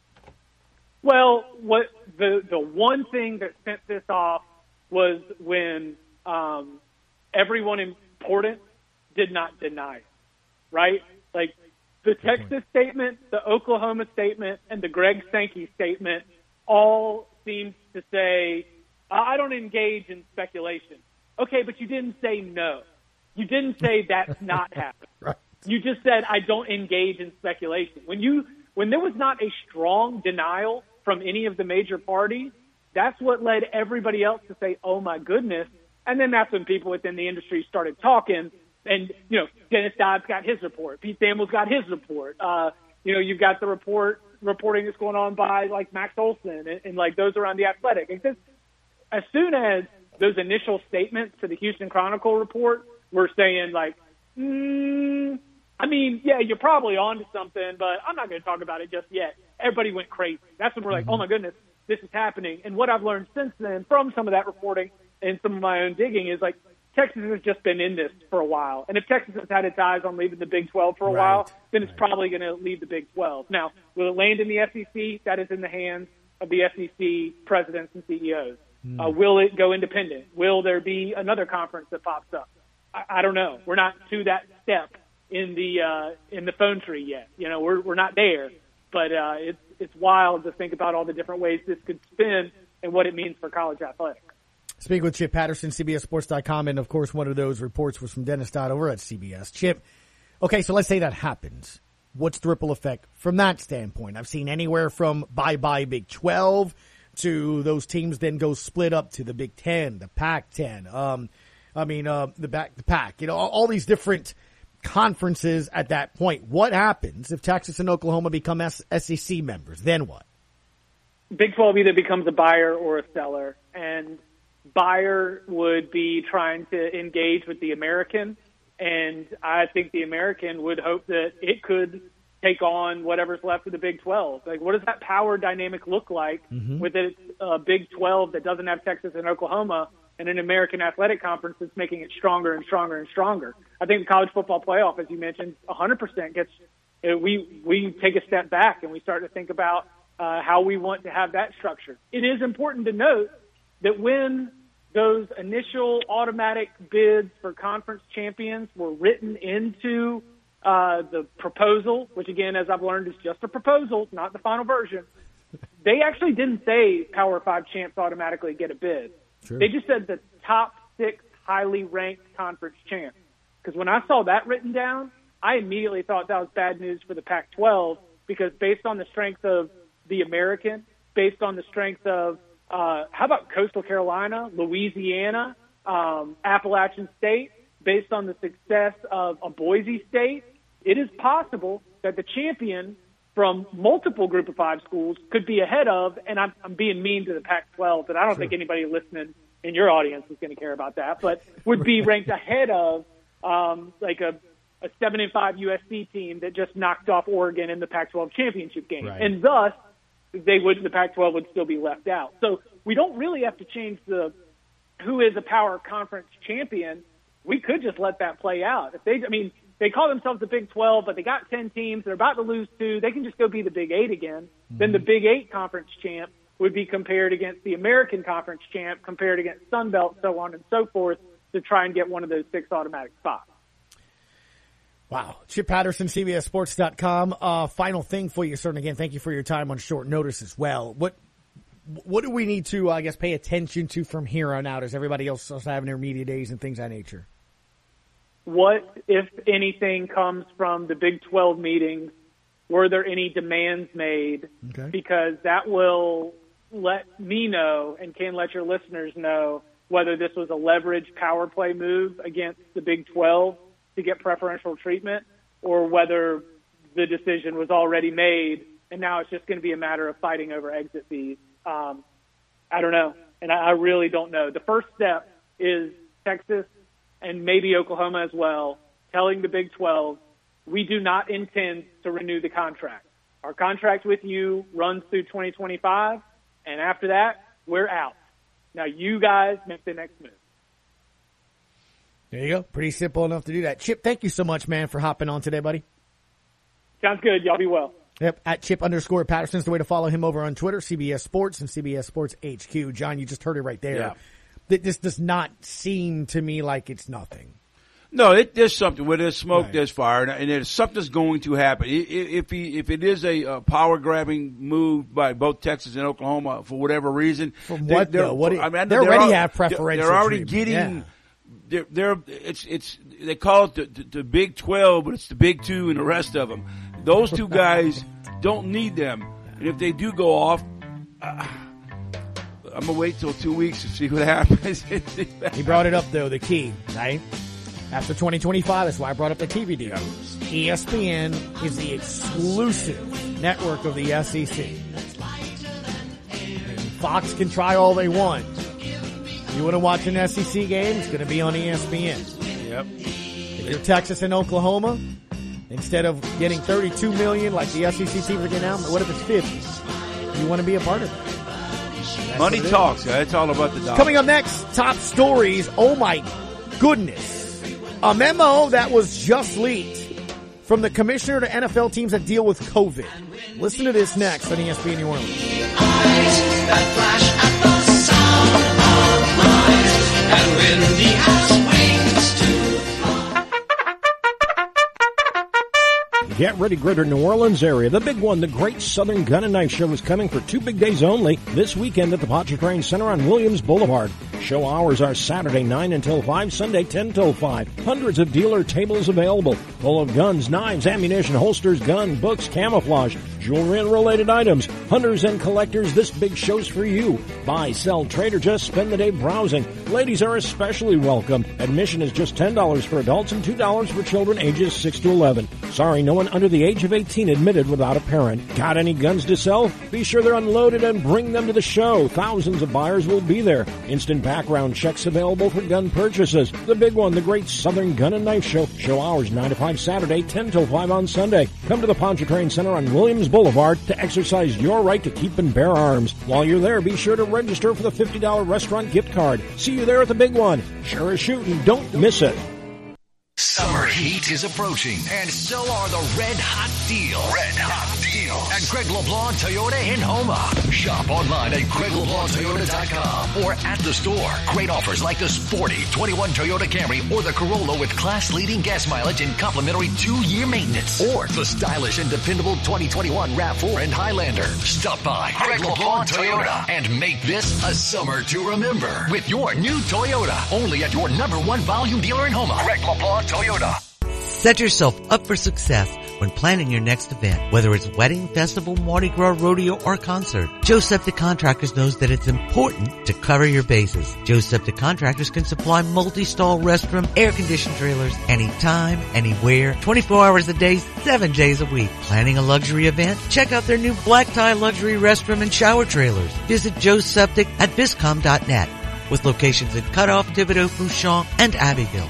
[SPEAKER 28] Well, what the the one thing that sent this off was when um, everyone important did not deny it, right? Like the Texas statement, the Oklahoma statement, and the Greg Sankey statement all seemed to say, I don't engage in speculation. Okay, but you didn't say no. You didn't say that's not happening.
[SPEAKER 13] Right.
[SPEAKER 28] You just said I don't engage in speculation. When you when there was not a strong denial from any of the major parties, That's what led everybody else to say, oh, my goodness. And then that's when people within the industry started talking. And, you know, Dennis Dobbs got his report. Pete Samuels got his report. Uh, you know, you've got the report reporting that's going on by, like, Max Olson and, and like, those around The Athletic. And just, as soon as those initial statements to the Houston Chronicle report were saying, like, mm, I mean, yeah, you're probably on to something, but I'm not going to talk about it just yet. Everybody went crazy. That's when we're like, oh, my goodness, this is happening. And what I've learned since then from some of that reporting and some of my own digging is, like, Texas has just been in this for a while. And if Texas has had its eyes on leaving the Big twelve for a right. while, then it's right. probably going to leave the Big twelve. Now, will it land in the S E C? That is in the hands of the S E C presidents and C E Os. Mm. Uh, will it go independent? Will there be another conference that pops up? I, I don't know. We're not to that step in the uh, in the phone tree yet. You know, we're we're not there. But uh, it's it's wild to think about all the different ways this could spin and what it means for college athletics.
[SPEAKER 13] Speaking with Chip Patterson, C B S Sports dot com, and, of course, one of those reports was from Dennis Dodd over at C B S. Chip, okay, so let's say that happens. What's the ripple effect from that standpoint? I've seen anywhere from bye-bye Big twelve to those teams then go split up to the Big ten, the Pac ten, um, I mean, uh, the, back, the Pac, you know, all, all these different conferences at that point. What happens if Texas and Oklahoma become S- SEC members? Then what?
[SPEAKER 28] Big twelve either becomes a buyer or a seller, and buyer would be trying to engage with the American, and I think the American would hope that it could take on whatever's left of the Big twelve. Like, what does that power dynamic look like mm-hmm. with a uh, Big twelve that doesn't have Texas and Oklahoma and an American Athletic Conference that's making it stronger and stronger and stronger? I think the college football playoff, as you mentioned, one hundred percent gets uh, we we take a step back and we start to think about uh, how we want to have that structured. It is important to note that when those initial automatic bids for conference champions were written into uh, the proposal, which, again, as I've learned, is just a proposal, not the final version, they actually didn't say Power Five champs automatically get a bid. Sure. They just said the top six highly ranked conference champs. Because when I saw that written down, I immediately thought that was bad news for the Pac twelve, because based on the strength of the American, based on the strength of Uh, how about Coastal Carolina, Louisiana, um, Appalachian State, based on the success of a Boise State, it is possible that the champion from multiple Group of Five schools could be ahead of, and I'm, I'm being mean to the Pac twelve, but I don't sure. think anybody listening in your audience is going to care about that, but would be ranked ahead of um, like a, a seven and five U S C team that just knocked off Oregon in the Pac twelve championship game. Right. And thus, they would, the Pac twelve would still be left out. So we don't really have to change the who is a power conference champion. We could just let that play out. If they, I mean, they call themselves the Big twelve, but they got ten teams. They're about to lose two. They can just go be the Big Eight again. Mm-hmm. Then the Big Eight conference champ would be compared against the American conference champ, compared against Sun Belt, so on and so forth, to try and get one of those six automatic spots.
[SPEAKER 13] Wow. Chip Patterson, C B S Sports dot com. Uh, final thing for you, sir. And again, thank you for your time on short notice as well. What what do we need to, I guess, pay attention to from here on out as everybody else is having their media days and things of that nature?
[SPEAKER 28] What, if anything, comes from the Big twelve meetings? Were there any demands made? Okay. Because that will let me know and can let your listeners know whether this was a leverage power play move against the Big twelve to get preferential treatment, or whether the decision was already made and now it's just going to be a matter of fighting over exit fees. Um, I don't know, and I, I really don't know. The first step is Texas and maybe Oklahoma as well telling the Big twelve, we do not intend to renew the contract. Our contract with you runs through twenty twenty-five, and after that, we're out. Now you guys make the next move.
[SPEAKER 13] There you go. Pretty simple enough to do that. Chip, thank you so much, man, for hopping on today, buddy.
[SPEAKER 28] Sounds good. Y'all be well.
[SPEAKER 13] Yep. At Chip underscore Patterson's the way to follow him over on Twitter, C B S Sports and C B S Sports H Q. John, you just heard it right there.
[SPEAKER 14] Yeah.
[SPEAKER 13] That this does not seem to me like it's nothing.
[SPEAKER 14] No, it, there's something. Where there's smoke,
[SPEAKER 13] right.
[SPEAKER 14] there's fire, and, and there's something's going to happen. If, if he, if it is a, a power grabbing move by both Texas and Oklahoma for whatever reason,
[SPEAKER 13] from what
[SPEAKER 14] they,
[SPEAKER 13] though? What
[SPEAKER 14] I mean,
[SPEAKER 13] they already have preferential.
[SPEAKER 14] They're already
[SPEAKER 13] treatment.
[SPEAKER 14] getting.
[SPEAKER 13] Yeah.
[SPEAKER 14] They're, they're, it's, it's, they call it the, the, the Big twelve, but it's the Big two and the rest of them. Those two guys don't need them. And if they do go off, uh, I'm gonna wait till two weeks to see what happens.
[SPEAKER 13] He brought it up though, the key, right? After twenty twenty-five, that's why I brought up the T V deal. E S P N is the exclusive network of the S E C. Fox can try all they want. You want to watch an S E C game? It's going to be on E S P N.
[SPEAKER 14] Yep.
[SPEAKER 13] If you're Texas and Oklahoma, instead of getting thirty-two million dollars like the S E C teams are getting now, what if it's fifty? You want to be a part of it. That's
[SPEAKER 14] Money talks. That's all about the dollars.
[SPEAKER 13] Coming up next, top stories. Oh my goodness. A memo that was just leaked from the commissioner to N F L teams that deal with COVID. Listen to this next on E S P N New Orleans.
[SPEAKER 12] That flash at the sound of light, and when the house wings to
[SPEAKER 1] Get ready, Greater New Orleans area. The big one, the Great Southern Gun and Knife Show, is coming for two big days only this weekend at the Pontchartrain Center on Williams Boulevard. Show hours are Saturday nine until five, Sunday ten till five. Hundreds of dealer tables available, full of guns, knives, ammunition, holsters, gun, books, camouflage, jewelry and related items. Hunters and collectors, this big show's for you. Buy, sell, trade, or just spend the day browsing. Ladies are especially welcome. Admission is just ten dollars for adults and two dollars for children ages six to eleven. Sorry, no one under the age of eighteen admitted without a parent. Got any guns to sell? Be sure they're unloaded and bring them to the show. Thousands of buyers will be there. Instant background checks available for gun purchases. The big one, the Great Southern Gun and Knife Show. Show hours nine to five Saturday, ten till five on Sunday. Come to the Pontchartrain Center on Williams Boulevard to exercise your right to keep and bear arms. While you're there, be sure to register for the fifty dollars restaurant gift card. See you there at the big one. Sure as shooting. Don't miss it.
[SPEAKER 26] Summer heat is approaching, and so are the red hot deals. Red hot deals at Greg LeBlanc Toyota in Houma. Shop online at greg leblanc toyota dot com or at the store. Great offers like the sporty twenty-one Toyota Camry or the Corolla with class-leading gas mileage and complimentary two-year maintenance, or the stylish and dependable twenty twenty-one RAV four and Highlander. Stop by Greg LeBlanc Toyota and make this a summer to remember with your new Toyota. Only at your number one volume dealer in Houma. Greg LeBlanc Toyota.
[SPEAKER 2] Set yourself up for success when planning your next event, whether it's wedding, festival, Mardi Gras, rodeo, or concert. Joe Septic Contractors knows that it's important to cover your bases. Joe Septic Contractors can supply multi-stall restroom, air-conditioned trailers anytime, anywhere, twenty-four hours a day, seven days a week. Planning a luxury event? Check out their new black tie luxury restroom and shower trailers. Visit Joe Septic at viscom dot net with locations in Cutoff, Thibodeau, Fouchon, and Abbeville.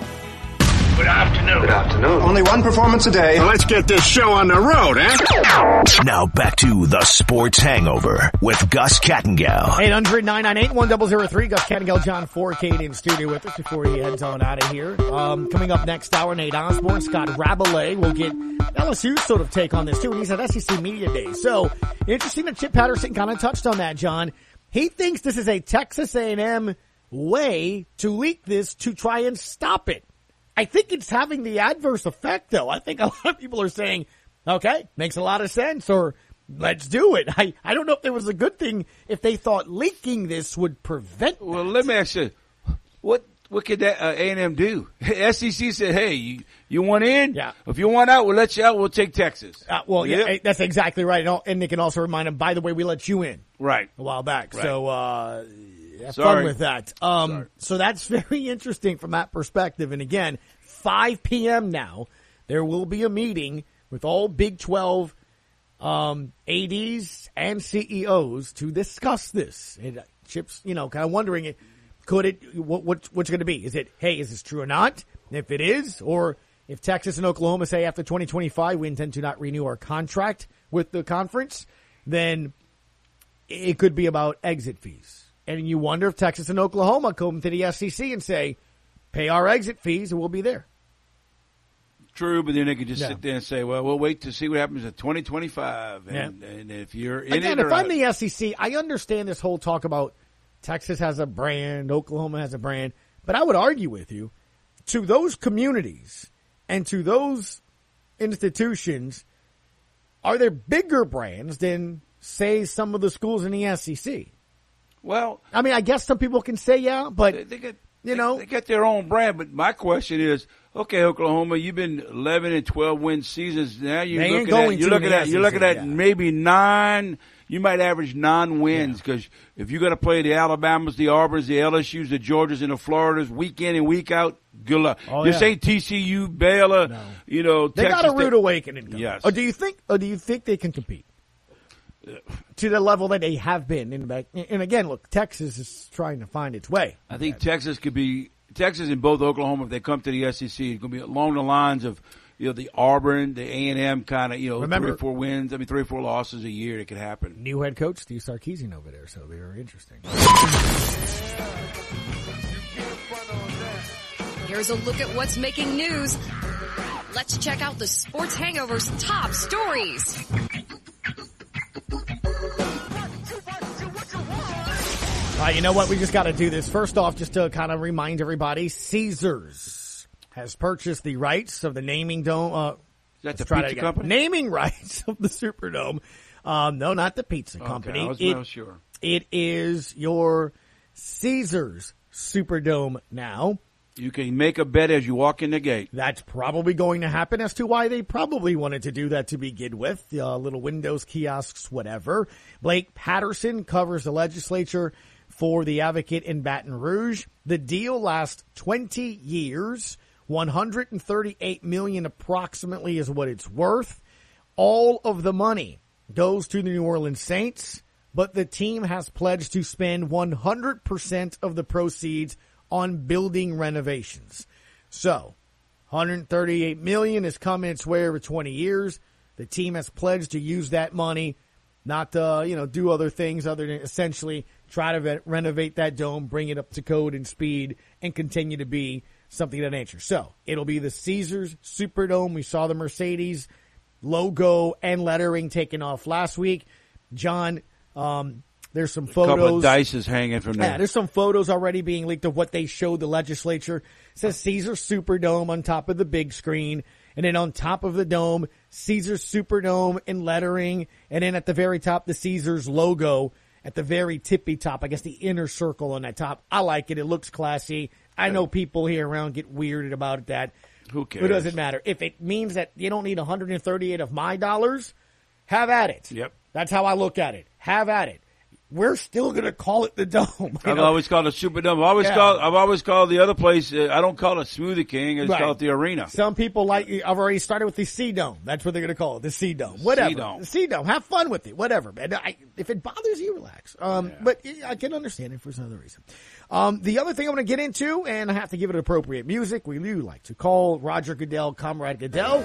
[SPEAKER 26] Good afternoon.
[SPEAKER 5] Good afternoon. Only one performance a day.
[SPEAKER 26] Well, let's get this show on the road, eh? Now back to the Sports Hangover with Gus Kattengell.
[SPEAKER 13] eight hundred, nine nine eight, one zero zero three. Gus Kattengell, John Fourcade in studio with us before he heads on out of here. Um, coming up next hour, Nate Osborne, Scott Rabelais will get L S U's sort of take on this too. And he's at S E C Media Day. So interesting that Chip Patterson kind of touched on that, John. He thinks this is a Texas A and M way to leak this to try and stop it. I think it's having the adverse effect, though. I think a lot of people are saying, okay, makes a lot of sense, or let's do it. I, I don't know if there was a good thing if they thought leaking this would prevent that.
[SPEAKER 14] Well, let me ask you, what what could that uh, A and M do? S E C said, hey, you, you want in?
[SPEAKER 13] Yeah.
[SPEAKER 14] If you want out, we'll let you out. We'll take Texas.
[SPEAKER 13] Uh, well,
[SPEAKER 14] yep.
[SPEAKER 13] yeah, that's exactly right. And they can also remind them, by the way, we let you in.
[SPEAKER 14] Right.
[SPEAKER 13] A while back.
[SPEAKER 14] Right.
[SPEAKER 13] So, uh, have
[SPEAKER 14] Sorry.
[SPEAKER 13] fun with that. Um, so that's very interesting from that perspective. And again, five p.m. now, there will be a meeting with all Big twelve um, A Ds and C E Os to discuss this. And uh, Chip's, you know, kind of wondering, could it, what, what what's going to be? Is it, hey, is this true or not? And if it is, or if Texas and Oklahoma say after twenty twenty-five we intend to not renew our contract with the conference, then it could be about exit fees. And you wonder if Texas and Oklahoma come to the S E C and say, pay our exit fees and we'll be there.
[SPEAKER 14] True, but then they could just
[SPEAKER 13] Yeah.
[SPEAKER 14] sit there and say, well, we'll wait to see what happens at twenty twenty-five. And,
[SPEAKER 13] Yeah.
[SPEAKER 14] and if you're in
[SPEAKER 13] Again,
[SPEAKER 14] it
[SPEAKER 13] if
[SPEAKER 14] or
[SPEAKER 13] I'm
[SPEAKER 14] out.
[SPEAKER 13] the S E C, I understand this whole talk about Texas has a brand, Oklahoma has a brand, but I would argue with you, to those communities and to those institutions, are there bigger brands than, say, some of the schools in the S E C?
[SPEAKER 14] Well,
[SPEAKER 13] I mean, I guess some people can say yeah, but
[SPEAKER 14] they, they get,
[SPEAKER 13] you know,
[SPEAKER 14] they get their own brand. But my question is, okay, Oklahoma, you've been eleven and twelve win seasons. Now you're
[SPEAKER 13] They ain't
[SPEAKER 14] looking
[SPEAKER 13] going
[SPEAKER 14] at you're
[SPEAKER 13] to
[SPEAKER 14] looking
[SPEAKER 13] in the
[SPEAKER 14] at you're
[SPEAKER 13] S E C,
[SPEAKER 14] looking at
[SPEAKER 13] yeah.
[SPEAKER 14] maybe nine. you might average non-wins because if you're going to play the Alabamas, the Auburns, the L S Us, the Georgias, and the Floridas week in and week out, good luck.
[SPEAKER 13] Oh,
[SPEAKER 14] this
[SPEAKER 13] yeah.
[SPEAKER 14] ain't T C U, Baylor,
[SPEAKER 13] No.
[SPEAKER 14] you know,
[SPEAKER 13] They
[SPEAKER 14] Texas
[SPEAKER 13] got a rude
[SPEAKER 14] Tech.
[SPEAKER 13] awakening. Coming.
[SPEAKER 14] Yes.
[SPEAKER 13] Or do you think? Or do you think they can compete to the level that they have been in the back? And again, look, Texas is trying to find its way.
[SPEAKER 14] I think Texas could be Texas and both Oklahoma if they come to the S E C. It's going to be along the lines of you know the Auburn, the A and M kind of you know
[SPEAKER 13] Remember,
[SPEAKER 14] three or four wins. I mean three or four losses a year. It could happen.
[SPEAKER 13] New head coach Steve Sarkisian over there, so it'll be very interesting.
[SPEAKER 3] Here's a look at what's making news. Let's check out the Sports Hangover's top stories.
[SPEAKER 13] All right, you know what? We just got to do this. First off, just to kind of remind everybody, Caesars has purchased the rights of the naming dome. Uh,
[SPEAKER 14] Is that the
[SPEAKER 13] let's try
[SPEAKER 14] pizza
[SPEAKER 13] that again.
[SPEAKER 14] company?
[SPEAKER 13] Naming rights of the Superdome. Um, no, not the pizza
[SPEAKER 14] Okay,
[SPEAKER 13] company.
[SPEAKER 14] I was
[SPEAKER 13] it,
[SPEAKER 14] not sure.
[SPEAKER 13] It is your Caesars Superdome now.
[SPEAKER 14] You can make a bet as you walk in the gate.
[SPEAKER 13] That's probably going to happen as to why they probably wanted to do that to begin with. Uh, little windows, kiosks, whatever. Blake Patterson covers the legislature for the Advocate in Baton Rouge. The deal lasts twenty years. one hundred thirty-eight million dollars approximately is what it's worth. All of the money goes to the New Orleans Saints, but the team has pledged to spend one hundred percent of the proceeds on building renovations. So, one hundred thirty-eight million dollars is coming its way over twenty years. The team has pledged to use that money, not to, you know, do other things other than essentially try to re- renovate that dome, bring it up to code and speed, and continue to be something of that nature. So, it'll be the Caesars Superdome. We saw the Mercedes logo and lettering taken off last week. John, um, there's some photos.
[SPEAKER 14] A couple of dice is hanging from there.
[SPEAKER 13] Yeah, there's some photos already being leaked of what they showed the legislature. It says Caesars Superdome on top of the big screen. And then on top of the dome, Caesars Superdome in lettering. And then at the very top, the Caesars logo at the very tippy top. I guess the inner circle on that top. I like it. It looks classy. I know people here around get weirded about that.
[SPEAKER 14] Who cares?
[SPEAKER 13] It doesn't matter. If it means that you don't need one hundred thirty-eight of my dollars, have at it.
[SPEAKER 14] Yep.
[SPEAKER 13] That's how I look at it. Have at it. We're still going to call it the Dome.
[SPEAKER 14] I've
[SPEAKER 13] know?
[SPEAKER 14] always called it Superdome. I've always
[SPEAKER 13] Yeah.
[SPEAKER 14] called. I've always called the other place. Uh, I don't call it Smoothie King. I just
[SPEAKER 13] Right.
[SPEAKER 14] call it the Arena.
[SPEAKER 13] Some people like. I've already started with the Sea Dome. That's what they're going to call it, the Sea Dome. Whatever.
[SPEAKER 14] Sea-Dome.
[SPEAKER 13] The Sea Dome. Have fun with it. Whatever, man. I, if it bothers you, relax. Um, yeah. But I can understand it for some other reason. Um, the other thing I'm going to get into, and I have to give it appropriate music. We do like to call Roger Goodell Comrade Goodell.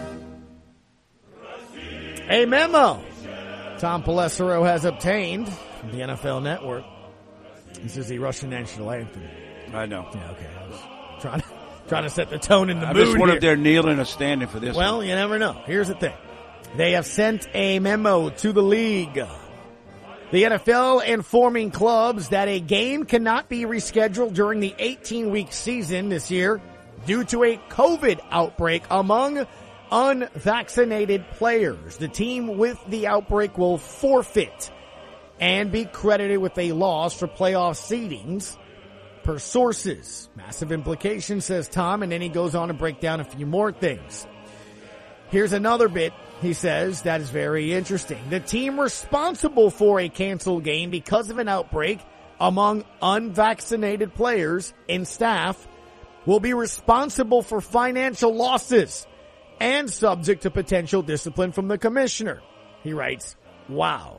[SPEAKER 13] A memo Tom Pelissero has obtained from the N F L Network. This is the Russian national anthem.
[SPEAKER 14] I know.
[SPEAKER 13] Yeah, okay. I was trying to, trying to set the tone in the
[SPEAKER 14] I
[SPEAKER 13] mood
[SPEAKER 14] just wonder
[SPEAKER 13] here.
[SPEAKER 14] if they're kneeling or standing for this.
[SPEAKER 13] Well,
[SPEAKER 14] one.
[SPEAKER 13] you never know. Here's the thing. They have sent a memo to the league. The N F L informing clubs that a game cannot be rescheduled during the eighteen-week season this year due to a COVID outbreak among unvaccinated players. The team with the outbreak will forfeit and be credited with a loss for playoff seedings per sources. Massive implications, says Tom, and then he goes on to break down a few more things. Here's another bit, he says, that is very interesting. The team responsible for a canceled game because of an outbreak among unvaccinated players and staff will be responsible for financial losses and subject to potential discipline from the commissioner. He writes, wow.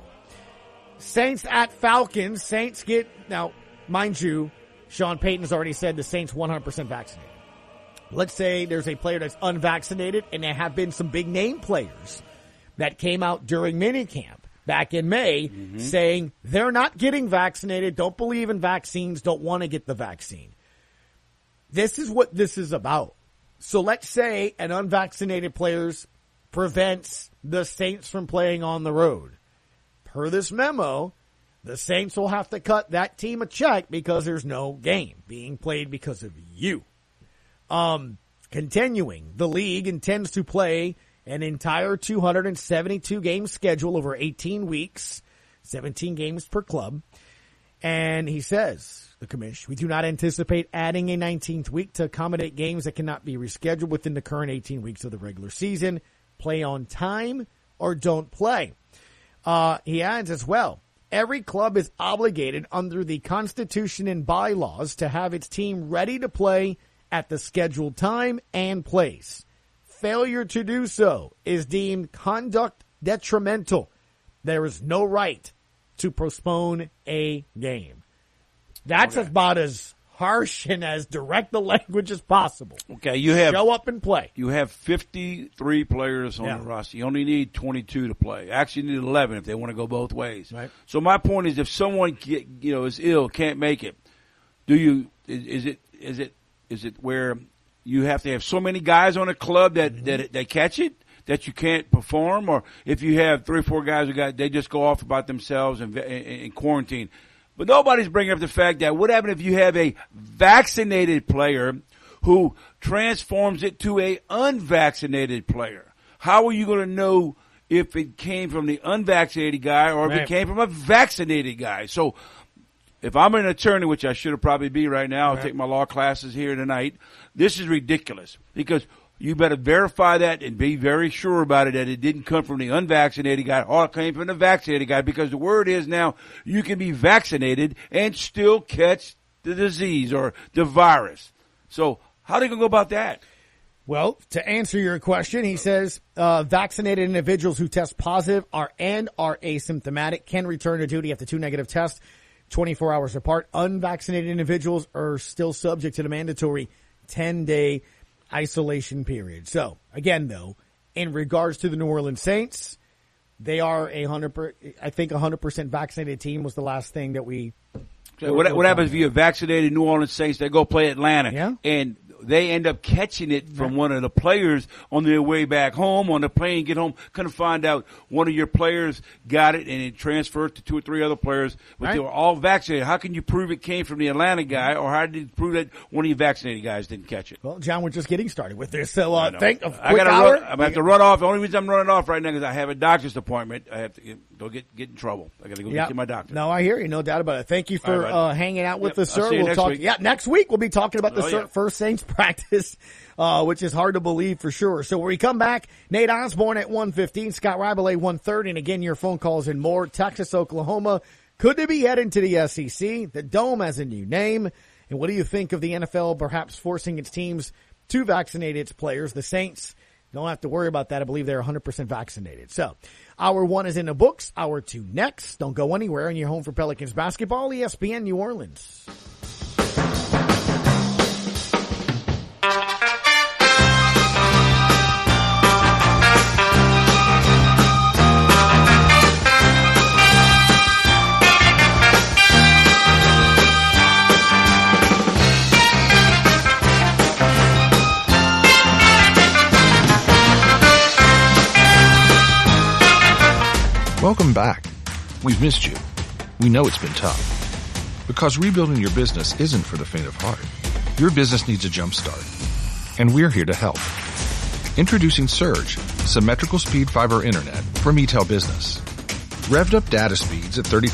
[SPEAKER 13] Saints at Falcons. Saints get, now, mind you, Sean Payton's already said the Saints one hundred percent vaccinated. Let's say there's a player that's unvaccinated, and there have been some big name players that came out during minicamp back in May mm-hmm. saying they're not getting vaccinated, don't believe in vaccines, don't want to get the vaccine. This is what this is about. So let's say an unvaccinated player prevents the Saints from playing on the road. Per this memo, the Saints will have to cut that team a check because there's no game being played because of you. Um, continuing, the league intends to play an entire two hundred seventy-two game schedule over eighteen weeks, seventeen games per club. And he says, the commission, we do not anticipate adding a nineteenth week to accommodate games that cannot be rescheduled within the current eighteen weeks of the regular season. Play on time or don't play. Uh, he adds as well, every club is obligated under the Constitution and bylaws to have its team ready to play at the scheduled time and place. Failure to do so is deemed conduct detrimental. There is no right to postpone a game. That's okay. About as harsh and as direct the language as possible.
[SPEAKER 14] Okay, you have
[SPEAKER 13] show up and play.
[SPEAKER 14] You have fifty-three players on yeah. the roster. You only need twenty-two to play. Actually, you need eleven if they want to go both ways.
[SPEAKER 13] Right.
[SPEAKER 14] So my point is, if someone get, you know is ill, can't make it, do you? Is, is it? Is it? Is it where you have to have so many guys on a club that mm-hmm. that they catch it? That you can't perform, or if you have three or four guys who got, they just go off about themselves and in quarantine. But nobody's bringing up the fact that what happens if you have a vaccinated player who transforms it to a unvaccinated player? How are you going to know if it came from the unvaccinated guy or if right. it came from a vaccinated guy? So if I'm an attorney, which I should have probably be right now, I'll right. take my law classes here tonight. This is ridiculous because you better verify that and be very sure about it that it didn't come from the unvaccinated guy or it came from the vaccinated guy, because the word is now you can be vaccinated and still catch the disease or the virus. So how are they going to go about that?
[SPEAKER 13] Well, to answer your question, he says uh, vaccinated individuals who test positive are and are asymptomatic can return to duty after two negative tests twenty-four hours apart. Unvaccinated individuals are still subject to the mandatory ten-day isolation period. So, again, though, in regards to the New Orleans Saints, they are a hundred. Per, I think a hundred percent vaccinated team was the last thing that we.
[SPEAKER 14] So what, what happens if you're a vaccinated New Orleans Saints? They go play Atlanta,
[SPEAKER 13] yeah.
[SPEAKER 14] and they end up catching it from one of the players on their way back home, on the plane, get home, kind of find out one of your players got it and it transferred to two or three other players, but right. they were all vaccinated. How can you prove it came from the Atlanta guy, or how did you prove that one of your vaccinated guys didn't catch it?
[SPEAKER 13] Well, John, we're just getting started with this, so uh, thank a
[SPEAKER 14] I gotta run, I'm going to have to run off. The only reason I'm running off right now is I have a doctor's appointment. I have to get, go get, get in trouble. I got to go yep. get to my doctor.
[SPEAKER 13] No, I hear you. No doubt about it. Thank you for right, uh, hanging out with
[SPEAKER 14] yep.
[SPEAKER 13] us, sir. We'll talk. Week. Yeah, next week we'll be talking about the oh, yeah. first Saints practice. Uh, which is hard to believe for sure. So when we come back, Nate Osborne at one fifteen, Scott Ribelay one thirty, and again, your phone calls and more. Texas, Oklahoma, could they be heading to the S E C? The Dome has a new name. And what do you think of the N F L perhaps forcing its teams to vaccinate its players? The Saints don't have to worry about that. I believe they're one hundred percent vaccinated. So hour one is in the books. Hour two next. Don't go anywhere, and you're home for Pelicans basketball, E S P N New Orleans.
[SPEAKER 4] Welcome back. We've missed you. We know it's been tough. Because rebuilding your business isn't for the faint of heart. Your business needs a jump start. And we're here to help. Introducing Surge, symmetrical speed fiber internet from E T E L Business. Revved up data speeds at thirty